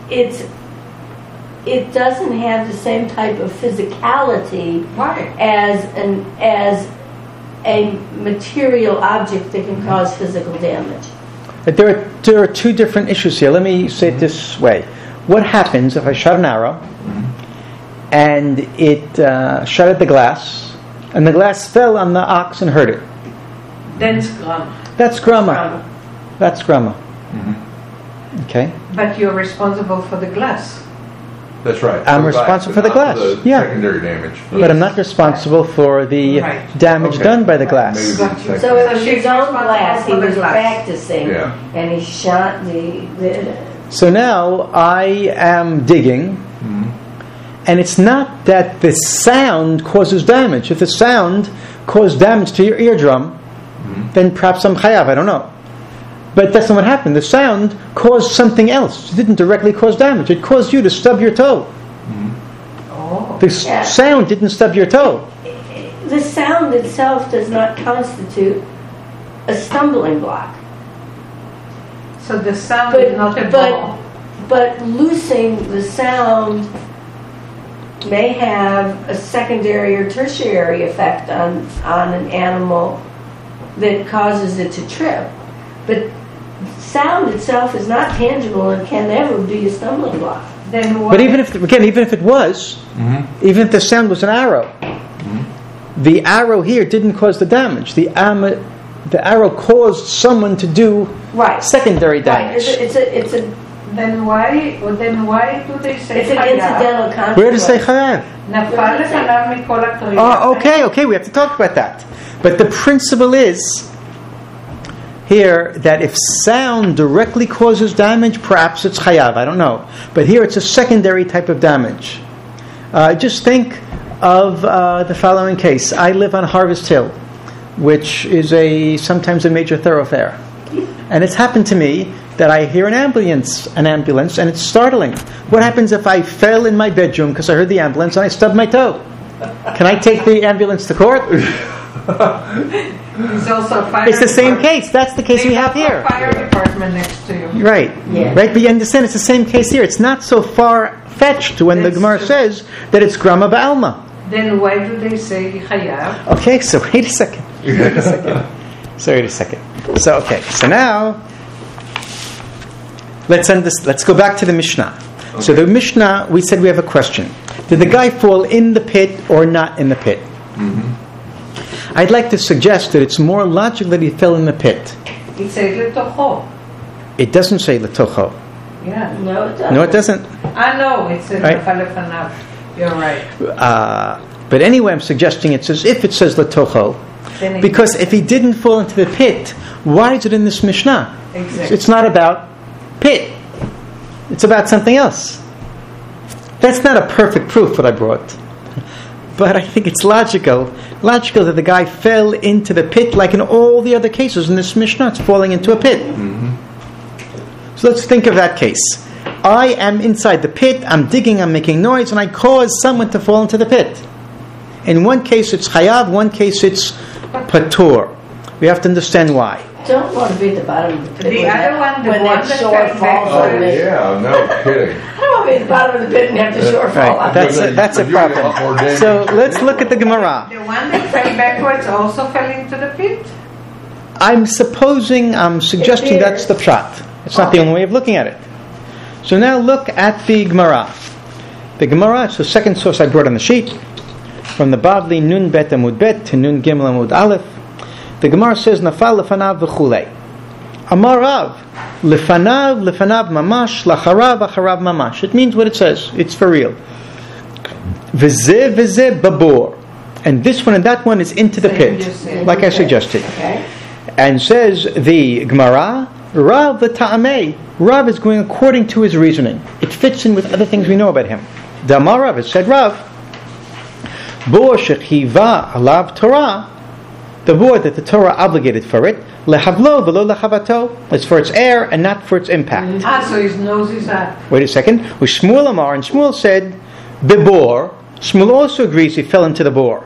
it doesn't have the same type of physicality Why? as a material object that can cause physical damage. There are two different issues here. Let me say it this way. What happens if I shot an arrow and it shattered the glass and the glass fell on the ox and hurt it? Then it's grama. That's grama. That's grama. Okay. But you're responsible for the glass. That's right. I'm For the responsible glass, for the but not glass. the Yeah. secondary damage. But I'm not responsible for the Right. damage Okay. done by the Maybe glass. the Got you. second- So it was So she's his own responsible glass, he for the was glass. practicing, Yeah. and he shot the So now I am digging, and it's not that the sound causes damage. If the sound caused damage to your eardrum, then perhaps I'm chayav, I don't know. But that's not what happened. The sound caused something else. It didn't directly cause damage. It caused you to stub your toe. Oh. The Yeah. sound didn't stub your toe. the sound itself does not constitute a stumbling block. So the sound is not a ball. But loosing the sound may have a secondary or tertiary effect on an animal that causes it to trip. But sound itself is not tangible and can never be a stumbling block. Then what? But even if it was, even if the sound was an arrow, the arrow here didn't cause the damage. The arrow caused someone to do Right. secondary Right. damage. It's a Then why do they say it's an chayav? incidental consequence. Where does it say chayav? נפל לפניו מכל הכלי. Oh, okay, we have to talk about that. But the principle is here that if sound directly causes damage, perhaps it's chayav, I don't know. But here it's a secondary type of damage. Just think of the following case. I live on Harvest Hill, which is sometimes a major thoroughfare. And it's happened to me that I hear an ambulance, and it's startling. What happens if I fell in my bedroom because I heard the ambulance and I stubbed my toe? Can I take the ambulance to court? It's also a fire It's the same department. case. That's the case we have They here. a fire department next to you. Right. Yeah. Right, but you understand it's the same case here. It's not so far-fetched when the That's Gemara true. says that it's grama ba'alma. Then why do they say chayav? Okay, so wait a second. So now let's go back to the Mishnah. Okay. So the Mishnah, we said we have a question. Did the guy fall in the pit or not in the pit? I'd like to suggest that it's more logical that he fell in the pit. It says letocho. It doesn't say letocho. Yeah. No, it doesn't. No, it doesn't. No, it says Right. nafal lefanav. You're right. But anyway, I'm suggesting it's as if it says letocho. Then it- Because if he didn't fall into the pit, why is it in this Mishnah? Exactly. It's not about pit. It's about something else. That's not a perfect proof what I brought. But I think it's logical that the guy fell into the pit like in all the other cases in this Mishnah. It's falling into a pit. So let's think of that case. I am inside the pit, I'm digging, I'm making noise, and I cause someone to fall into the pit. In one case it's chayav, one case it's patur. We have to understand why. Don't want to be at the bottom of the pit. The other one, the when one that that shore fell back falls to on the- me. Yeah, no kidding. I don't want to be at the bottom of the pit and have the shore fall Right, on that's me. a You're doing a lot more problem. damage. So let's look at the Gemara. The one that fell backwards also fell into the pit. I'm suggesting that's the pshat. It's not the only way of looking at it. So now look at the Gemara. The Gemara, it's the second source I brought on the sheet, from the Bavli Nun Bet Amud Bet to Nun Gimel Amud Aleph. The Gemara says, Nafal lefanav v'chulei. Amar Rav, lefanav mamash, lacharav mamash. It means what it says. It's for real. V'zeh babor. And this one and that one is into the pit, like I suggested. Okay. And says the Gemara, Rav the Ta'ameh. Rav is going according to his reasoning. It fits in with other things we know about him. The Amar Rav, it said Rav, Bo shechiva alav Torah, the board that the Torah obligated for it, lehavlo v'lo lechavato. It's for its air and not for its impact. So his nose is up. Wait a second. With Shmuel Amar, and Shmuel said, Bebor. Shmuel also agrees he fell into the bore.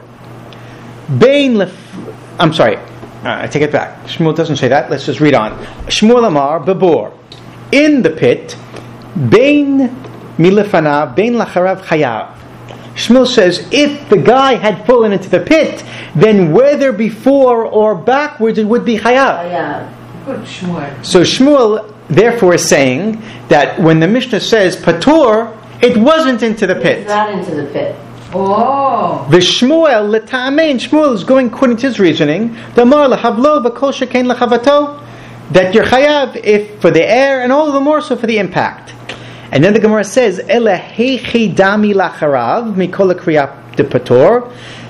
I'm sorry. I take it back. Shmuel doesn't say that. Let's just read on. Shmuel Amar, Bebor. In the pit, Bein milefanav, Bein lacharav chayav. Shmuel says, if the guy had fallen into the pit, then whether before or backwards it would be chayav. Yeah. Good Shmuel. So Shmuel, therefore, is saying that when the Mishnah says patur, it wasn't into the It's pit. not into the pit. Oh. The Shmuel l'ta'amei, and Shmuel is going according to his reasoning. The Mar lahavlo v'kol shekain lachavato. that you're chayav if for the air, and all the more so for the impact. And then the Gemara says, "Ele heichi dami lacharav mikol kriya de pator."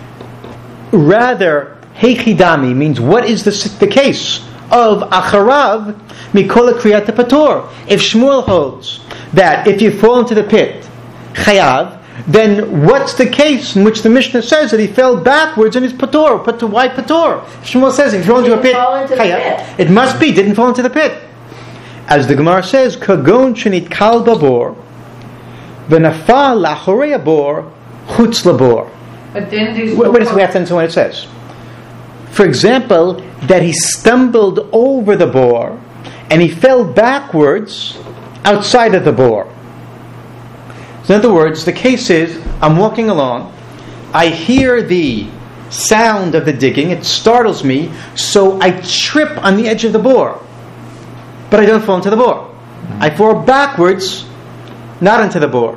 Rather, heichi dami means what is the case of acharav mikol kriya de pator? If Shmuel holds that if you fall into the pit, chayav, then what's the case in which the Mishnah says that he fell backwards in his pator? Why pator? Shmuel says if you fall into a pit, chayav. It must be didn't fall into the pit. As the Gemara says, kagon shenit kal babor, v'nafal lachorei abor, chutz labor. But then this. We have to answer what it says. For example, that he stumbled over the bore and he fell backwards outside of the bore. So in other words, the case is, I'm walking along, I hear the sound of the digging, it startles me, so I trip on the edge of the bore. But I don't fall into the bore. I fall backwards, not into the bore.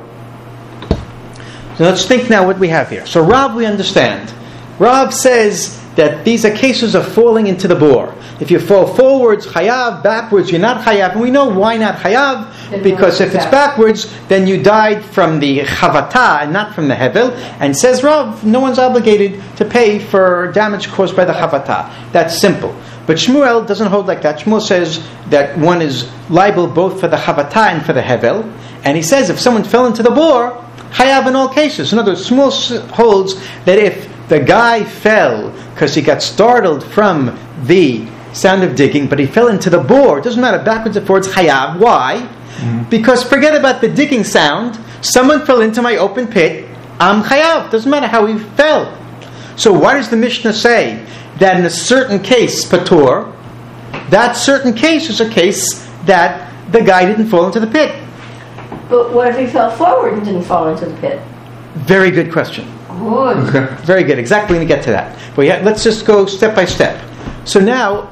So let's think now what we have here. So Rav, we understand. Rav says that these are cases of falling into the bore. If you fall forwards, chayav, backwards, you're not chayav. And we know why not chayav, because if it's backwards, then you died from the chavata and not from the hevel. And says Rav, no one's obligated to pay for damage caused by the chavata. That's simple. But Shmuel doesn't hold like that. Shmuel says that one is liable both for the chavata and for the hevel. And he says if someone fell into the bore, chayav in all cases. In other words, Shmuel holds that if the guy fell because he got startled from the sound of digging, but he fell into the bore, it doesn't matter backwards or forwards, chayav. Why? Because forget about the digging sound. Someone fell into my open pit, I'm chayav. Doesn't matter how he fell. So why does the Mishnah say that in a certain case, patur, that certain case is a case that the guy didn't fall into the pit? But what if he fell forward and didn't fall into the pit? Very good question. Good. Very good. Exactly going to get to that. But let's just go step by step. So now,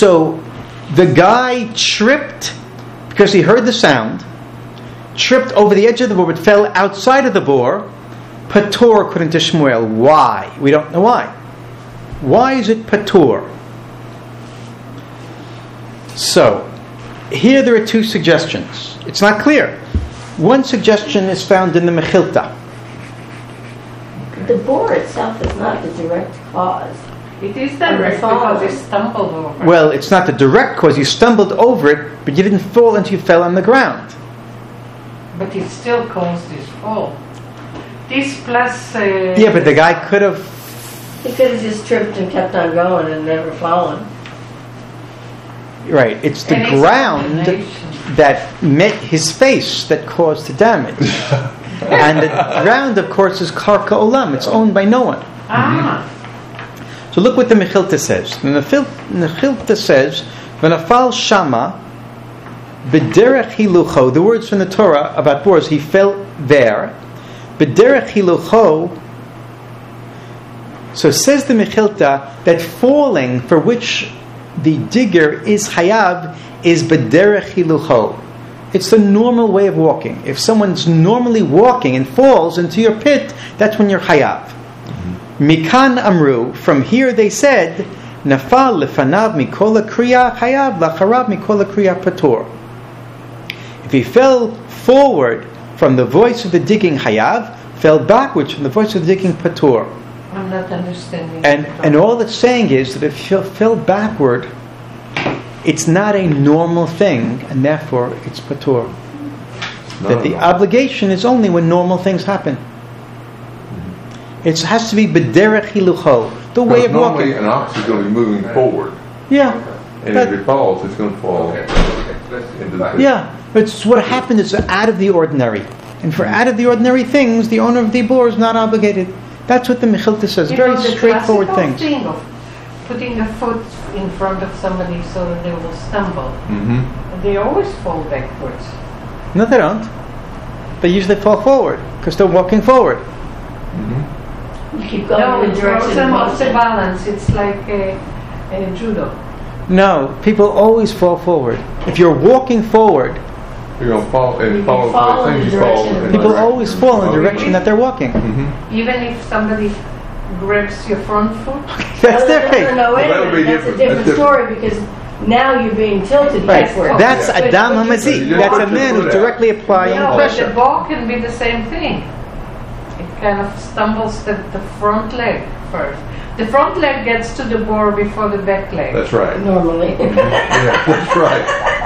the guy tripped because he heard the sound, tripped over the edge of the bore, but fell outside of the bore. Patur, according to Shmuel. Why? We don't know why. Why is it patur? So, here there are two suggestions. It's not clear. One suggestion is found in the Mechilta. The bore itself is not the direct cause. It is direct because he stumbled over. Well, it's not the direct cause. You stumbled over it, but you didn't fall until you fell on the ground. But it still caused his fall. This plus... yeah, but the guy could have... He could have just tripped and kept on going and never fallen. Right, it's the ground that met his face that caused the damage. And the ground, of course, is karka olam. It's owned by no one. So look what the Mechilta says. The Mechilta says, "V'nafal shama b'derech hilucho." The words from the Torah about bores, he fell there. B'derech hilucho. So says the Mechilta that falling for which the digger is chayav is b'derech hilucho. It's the normal way of walking. If someone's normally walking and falls into your pit, that's when you're chayav. Mikan amru, from here they said, nafal lefanav mikol kriya chayav, lacharav mikol kriya patur. If he fell forward from the voice of the digging chayav, fell backwards from the voice of the digging patur. I'm not understanding. And all it's saying is that if you fell backward, it's not a normal thing, and therefore it's patur. That the obligation is only when normal things happen. It has to be b'derech hilucho, the way of walking. Normally an ox is going to be moving forward. Yeah. And if it falls, it's going to fall into the pit. Yeah. But what happened is out of the ordinary. And for out of the ordinary things, the owner of the bore is not obligated. That's what the Mechilta says. Very straightforward things. Thing of putting a foot in front of somebody so that they will stumble. They always fall backwards. No, they don't. They usually fall forward because they're walking forward. You keep going No, in the it's direction of also motion. balance. It's like a judo. No, people always fall forward. If you're walking forward, You're going to fall and You follow fall the in things the you follow. direction of people always fall in the direction that they're walking. Even if somebody grabs your front foot. That's their case. No, wait a Well, that would minute. be That's a different. different That's story because Now you're being tilted Right. backward. That's But- Adam but- Hamazi. You That's a put your man foot who's out. directly applying No, but the pressure. ball can be the same thing. It kind of stumbles the front leg first. The front leg gets to the bore before the back leg. That's right. Normally. Yeah, that's right.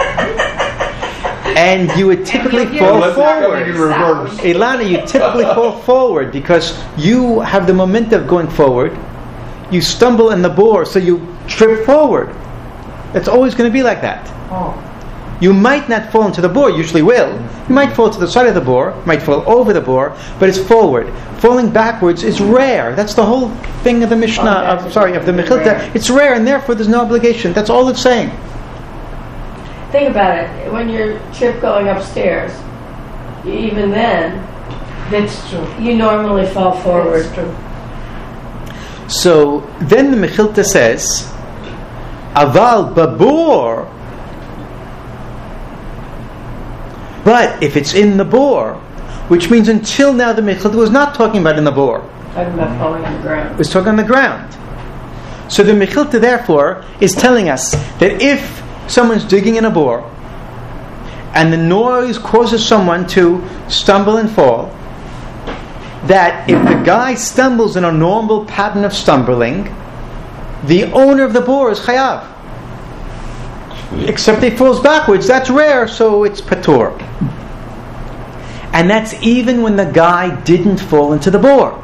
And you would typically And you- fall Unless it's coming in forward. reverse. Ilana, you typically fall forward because you have the momentum going forward. You stumble in the bore, so you trip forward. It's always going to be like that. Oh. You might not fall into the bore, you usually will. You might fall to the side of the bore, might fall over the bore, but it's forward. Falling backwards is rare. That's the whole thing of the Mishnah, of the Mechilta. Rare. It's rare, and therefore there's no obligation. That's all it's saying. Think about it. When you trip going upstairs, even then, That's true. you normally fall forward. That's true. So then the Mechilta says, Aval babor. But if it's in the bore, which means until now the Mechilta was not talking about in the bore. Talking about falling on the It ground. was talking on the ground. So the Mechilta therefore is telling us that if someone's digging in a bore and the noise causes someone to stumble and fall, that if the guy stumbles in a normal pattern of stumbling, the owner of the bore is chayav. Except he falls backwards. That's rare, so it's patur. And that's even when the guy didn't fall into the bore.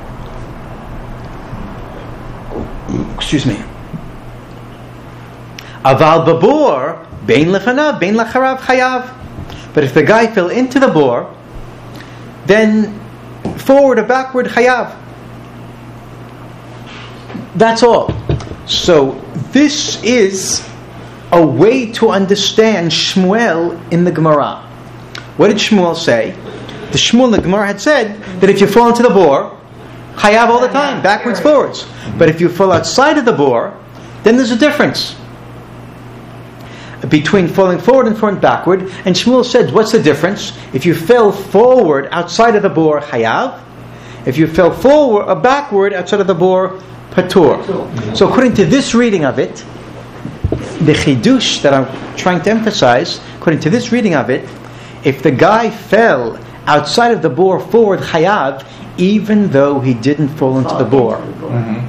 Excuse me. Aval babor, bein lefanav, bein lacharav chayav. But if the guy fell into the bore, then forward or backward chayav. That's all. So this is a way to understand Shmuel in the Gemara. What did Shmuel say? The Shmuel in the Gemara had said that if you fall into the bore, chayav all the time, backwards, forwards. But if you fall outside of the bore, then there's a difference between falling forward and falling backward. And Shmuel said, what's the difference? If you fell forward outside of the bore, chayav. If you fell forward or backward outside of the bore, patur. So according to this reading of it, the chidush that I'm trying to emphasize, according to this reading of it, if the guy fell outside of the bore forward, chayav, even though he didn't fall into the bore. Mm-hmm.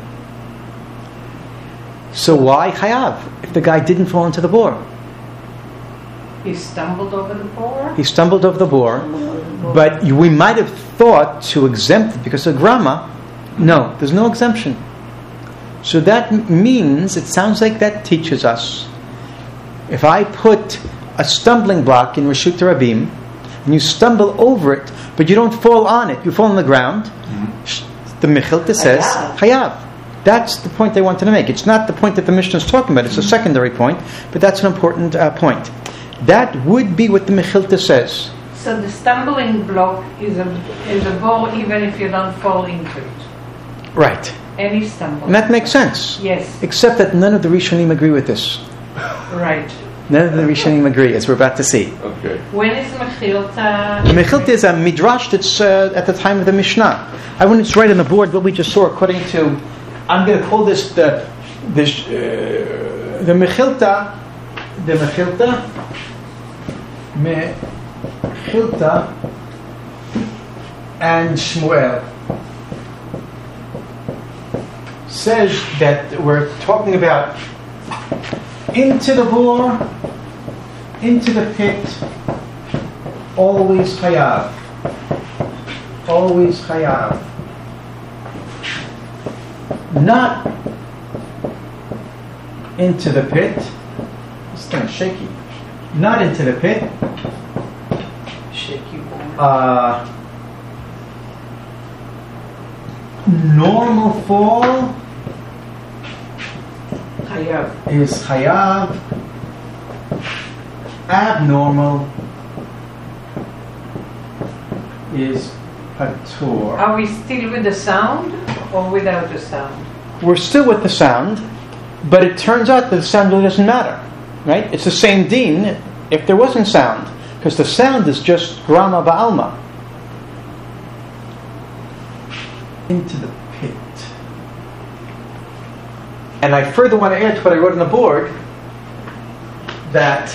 So why chayav if the guy didn't fall into the bore? He stumbled over the bore. He stumbled over the bore, but we might have thought to exempt it because of grama. No, there's no exemption. So that means, it sounds like that teaches us, if I put a stumbling block in Reshut Rabim, and you stumble over it, but you don't fall on it, you fall on the ground, the Mechilta says, chayav. That's the point they wanted to make. It's not the point that the Mishnah is talking about, it's a secondary point, but that's an important point. That would be what the Mechilta says. So the stumbling block is a bore even if you don't fall into it. Right. Any stumbling. And that makes sense. Yes. Except that none of the Rishonim agree with this. Right. None of the Rishonim agree, as we're about to see. Okay. When is Mechilta? The Mechilta is a midrash that's at the time of the Mishnah. I wouldn't just write on the board what we just saw according to, I'm going to call this the Mechilta, Mechilta and Shmuel. Says that we're talking about into the bore, into the pit, always chayav. Always chayav. Not into the pit. It's kind of shaky. Not into the pit. Shaky bore. Normal fall Chayav. is chayav. Abnormal is patur. Are we still with the sound or without the sound? We're still with the sound, but it turns out that the sound really doesn't matter, right? It's the same din if there wasn't sound, because the sound is just grama ba'alma. Into the pit. And I further want to add to what I wrote on the board. that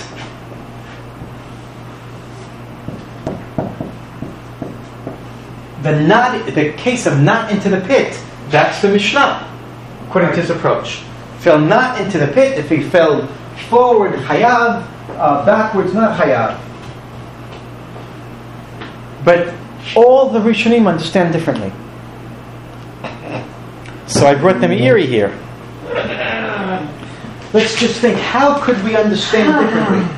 the case of not into the pit, that's the Mishnah, according to his approach. Fell not into the pit. If he fell forward, Hayav, backwards, not Hayav. But all the Rishonim understand differently. So I brought the Meiri here. Let's just think, how could we understand differently?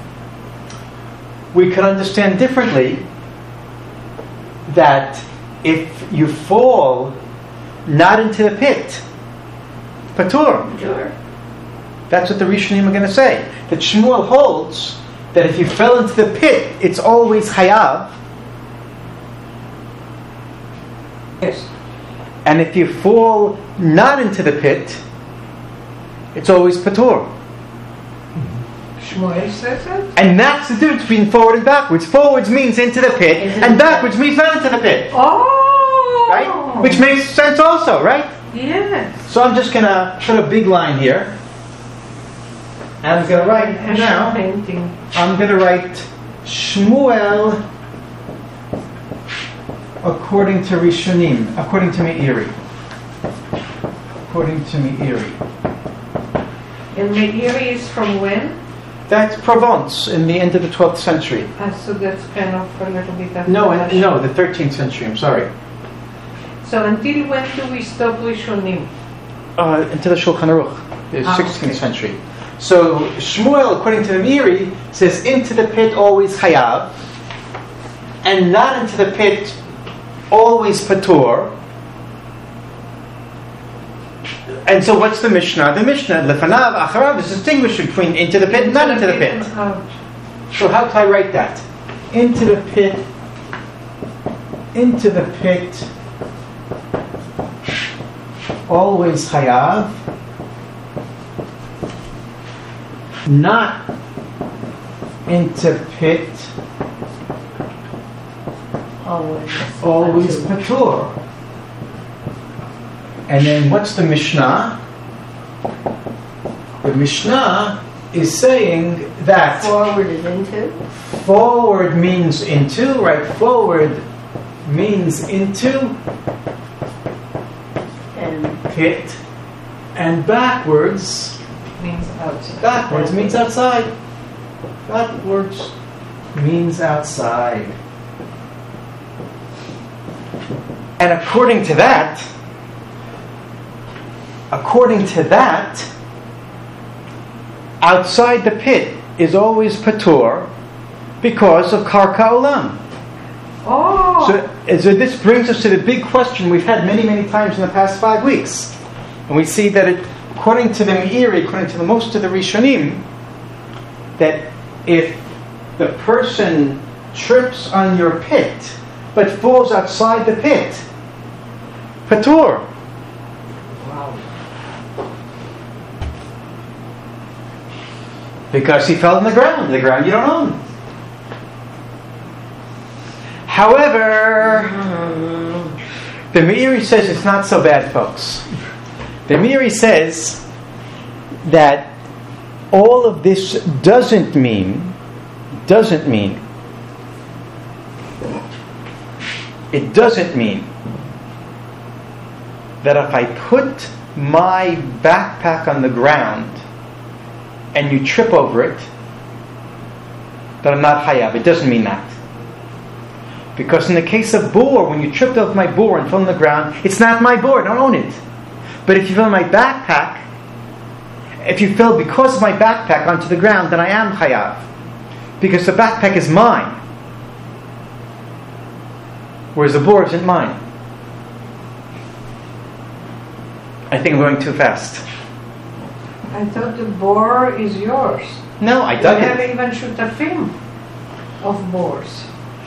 We could understand differently that if you fall not into the pit, patur. Sure. That's what the Rishonim are going to say. That Shmuel holds that if you fell into the pit, it's always chayav. Yes. And if you fall not into the pit, it's always patur. Shmuel says it? And that's the difference between forward and backwards. Forwards means into the pit, and backwards means not into the pit. Oh! Right? Which makes sense also, right? Yes. So I'm just going to put a big line here. And I'm going to write now. Painting. I'm going to write Shmuel according to Rishonim, according to Meiri. According to Meiri. And Meiri is from when? That's Provence in the end of the 12th century. So that's kind of a little bit after No, Rashi. the 13th century, I'm sorry. So until when do we stop Rishonim? Into the Shulchan Aruch, the 16th okay. century. So Shmuel, according to the Meiri, says into the pit always chayav, and not into the pit always patur. And so what's the Mishnah? The Mishnah, lefanav, acharav, is distinguishing between into the pit and not into the pit. So how can I write that? Into the pit, always chayav, not into pit, always patur. And then what's the Mishnah? The Mishnah is saying that Forward is into. forward means into, right? Forward means into And pit, and backwards Means outside. backwards means outside. Backwards means outside. And according to that, outside the pit is always patur because of karka olam. Oh! So this brings us to the big question we've had many, many times in the past 5 weeks. And we see that according to the Meiri, according to most of the Rishonim, that if the person trips on your pit but falls outside the pit, patur. Wow. Because he fell on the ground you don't own. However, the Meiri says it's not so bad, folks. The Meiri says that all of this doesn't mean that if I put my backpack on the ground and you trip over it, that I'm not hayav. It doesn't mean that. Because in the case of boar, when you tripped over my boar and fell on the ground, it's not my boar, I don't own it. But if you fell on my backpack, if you fell because of my backpack onto the ground, then I am hayav. Because the backpack is mine. Whereas the boar isn't mine. I think I'm going too fast. I thought the boar is yours. No, I We dug have it. even shutafim of boars.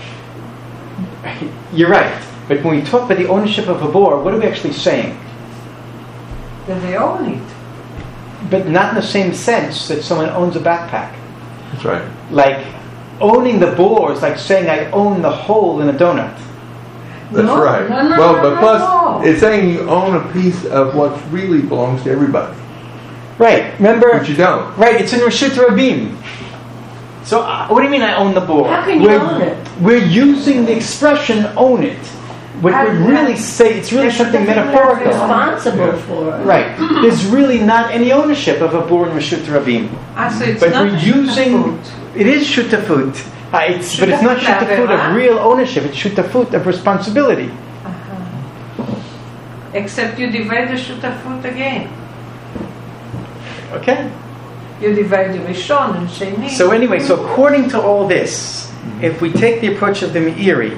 You're right. But when we talk about the ownership of a boar, what are we actually saying? That they own it. But not in the same sense that someone owns a backpack. That's right. Like, owning the boar is like saying I own the hole in a donut. That's No, right. no, no, well, no, but no, plus, no. it's saying you own a piece of what really belongs to everybody. Right. Remember? But you don't. Right. It's in Reshut Rabim. So what do you mean I own the boar? How can you own it? We're using the expression "own it." What we really say, it's really something metaphorical. Responsible for it. Right. There's really not any ownership of a boar in Reshut Rabim. So it's But not we're using, it is shutafut. But it's not shutafut of real ownership. It's shutafut of responsibility. Except you divide the shutafut again. Okay. You divide the Rishon and Sheni. So anyway, so according to all this, if we take the approach of the Meiri,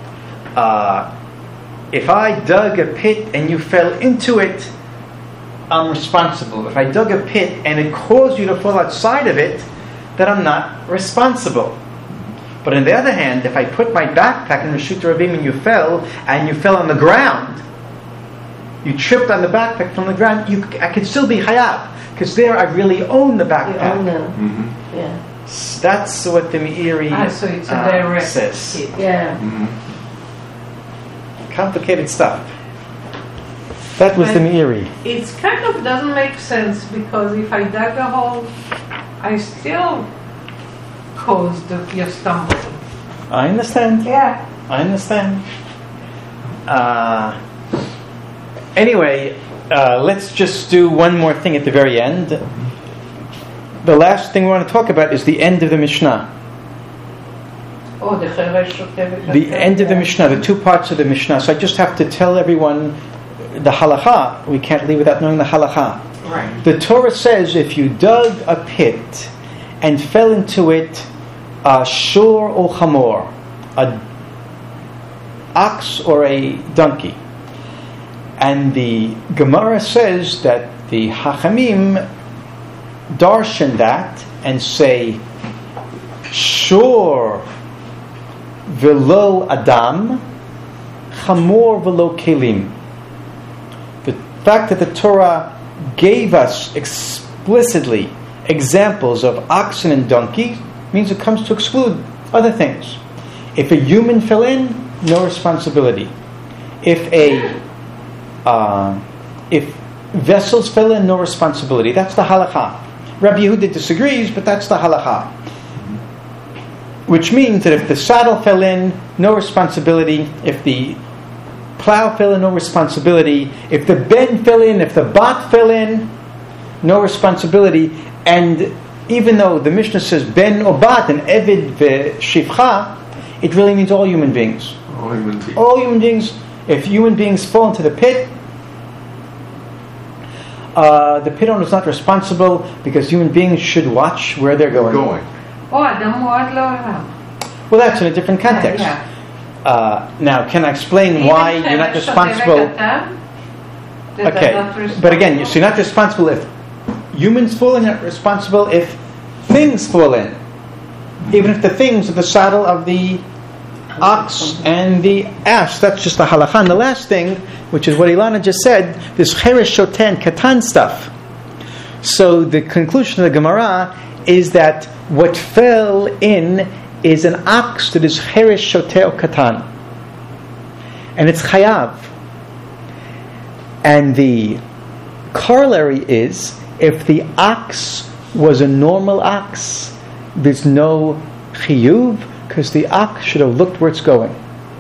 if I dug a pit and you fell into it, I'm responsible. If I dug a pit and it caused you to fall outside of it, then I'm not responsible. But on the other hand, if I put my backpack in Reshut Rabim and you fell on the ground, you tripped on the backpack from the ground, I could still be Hayab, because there I really own the backpack. You own them. Yeah. That's what the Meiri so it's a direct says. hit. Yeah. Complicated stuff. That was the Meiri. It kind of doesn't make sense, because if I dug a hole, I still caused your stumbling. I understand. Yeah. I understand. Anyway, let's just do one more thing at the very end. The last thing we want to talk about is the end of the Mishnah. Oh, the Cheresh Shotevet. The end of the Mishnah, the two parts of the Mishnah. So I just have to tell everyone the halacha. We can't leave without knowing the halacha. Right. The Torah says if you dug a pit and fell into it, a shor or chamor, a ox or a donkey. And the Gemara says that the Hachamim darshan that and say, shor velo adam, chamor velo kelim. The fact that the Torah gave us explicitly examples of oxen and donkey means it comes to exclude other things. If a human fell in, no responsibility. If vessels fell in, no responsibility. That's the halakha. Rabbi Yehuda disagrees, but that's the halakha. Which means that if the saddle fell in, no responsibility. If the plow fell in, no responsibility. If the ben fell in, if the bat fell in, no responsibility. And even though the Mishnah says ben or bat and evid v'shivcha, it really means all human beings. All human beings. All human beings. If human beings fall into the pit, the pit owner is not responsible because human beings should watch where they're going. Oh, Adam Muad Lo Olam. Well, that's in a different context. Yeah. Now, can I explain why you're not responsible? Okay, but again, so you're not responsible if humans fall in, you're not responsible if things fall in. Even if the things are the saddle of the ox and the ass. That's just the halakha. And the last thing, which is what Ilana just said, this cheresh shoten katan stuff. So the conclusion of the Gemara is that what fell in is an ox that is cheresh shoter katan, and it's chayav. And the corollary is if the ox was a normal ox, there's no chiyuv, because the ox should have looked where it's going.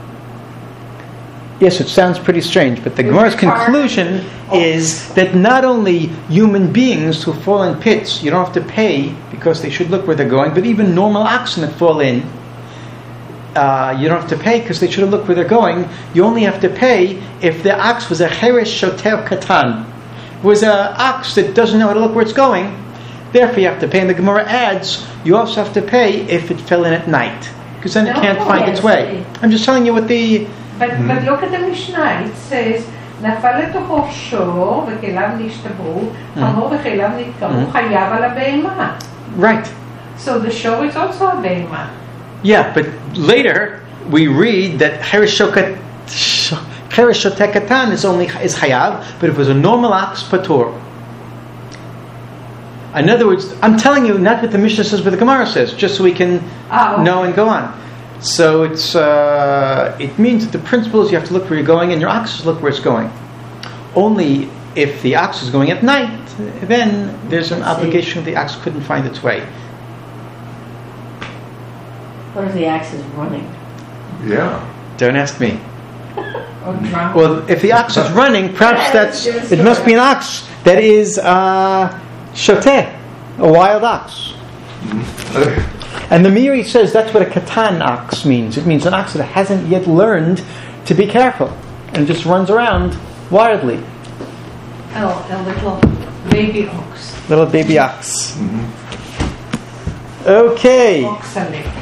Yes, it sounds pretty strange, but the Gemara's conclusion is that not only human beings who fall in pits, you don't have to pay because they should look where they're going, but even normal oxen that fall in, you don't have to pay because they should have looked where they're going. You only have to pay if the ox was a cheresh shoter katan, was an ox that doesn't know how to look where it's going. Therefore, you have to pay. And the Gemara adds, you also have to pay if it fell in at night, because then it can't find its way. I'm just telling you what the... But look at the Mishnah. It says, נפל לתוכו שור וכליו נשתברו, חמור וכליו נתקרעו, חייב על הבהמה. Right. So the shor is also a behema. Yeah, but later we read that cheresh shoter katan is chayav, but if it was a normal ox, patur. In other words, I'm telling you not what the Mishnah says, but the Gemara says, just so we can know and go on. So it's it means that the principle is you have to look where you're going, and your ox look where it's going. Only if the ox is going at night, then there's an obligation the ox couldn't find its way. What if the ox is running? Yeah. Don't ask me. Or drunk. Well, if the ox is running, perhaps it must be an ox that is shoteh, a wild ox. And the Meiri says that's what a katan ox means. It means an ox that hasn't yet learned to be careful and just runs around wildly. Oh, a little baby ox. Little baby ox. Okay. Oxen,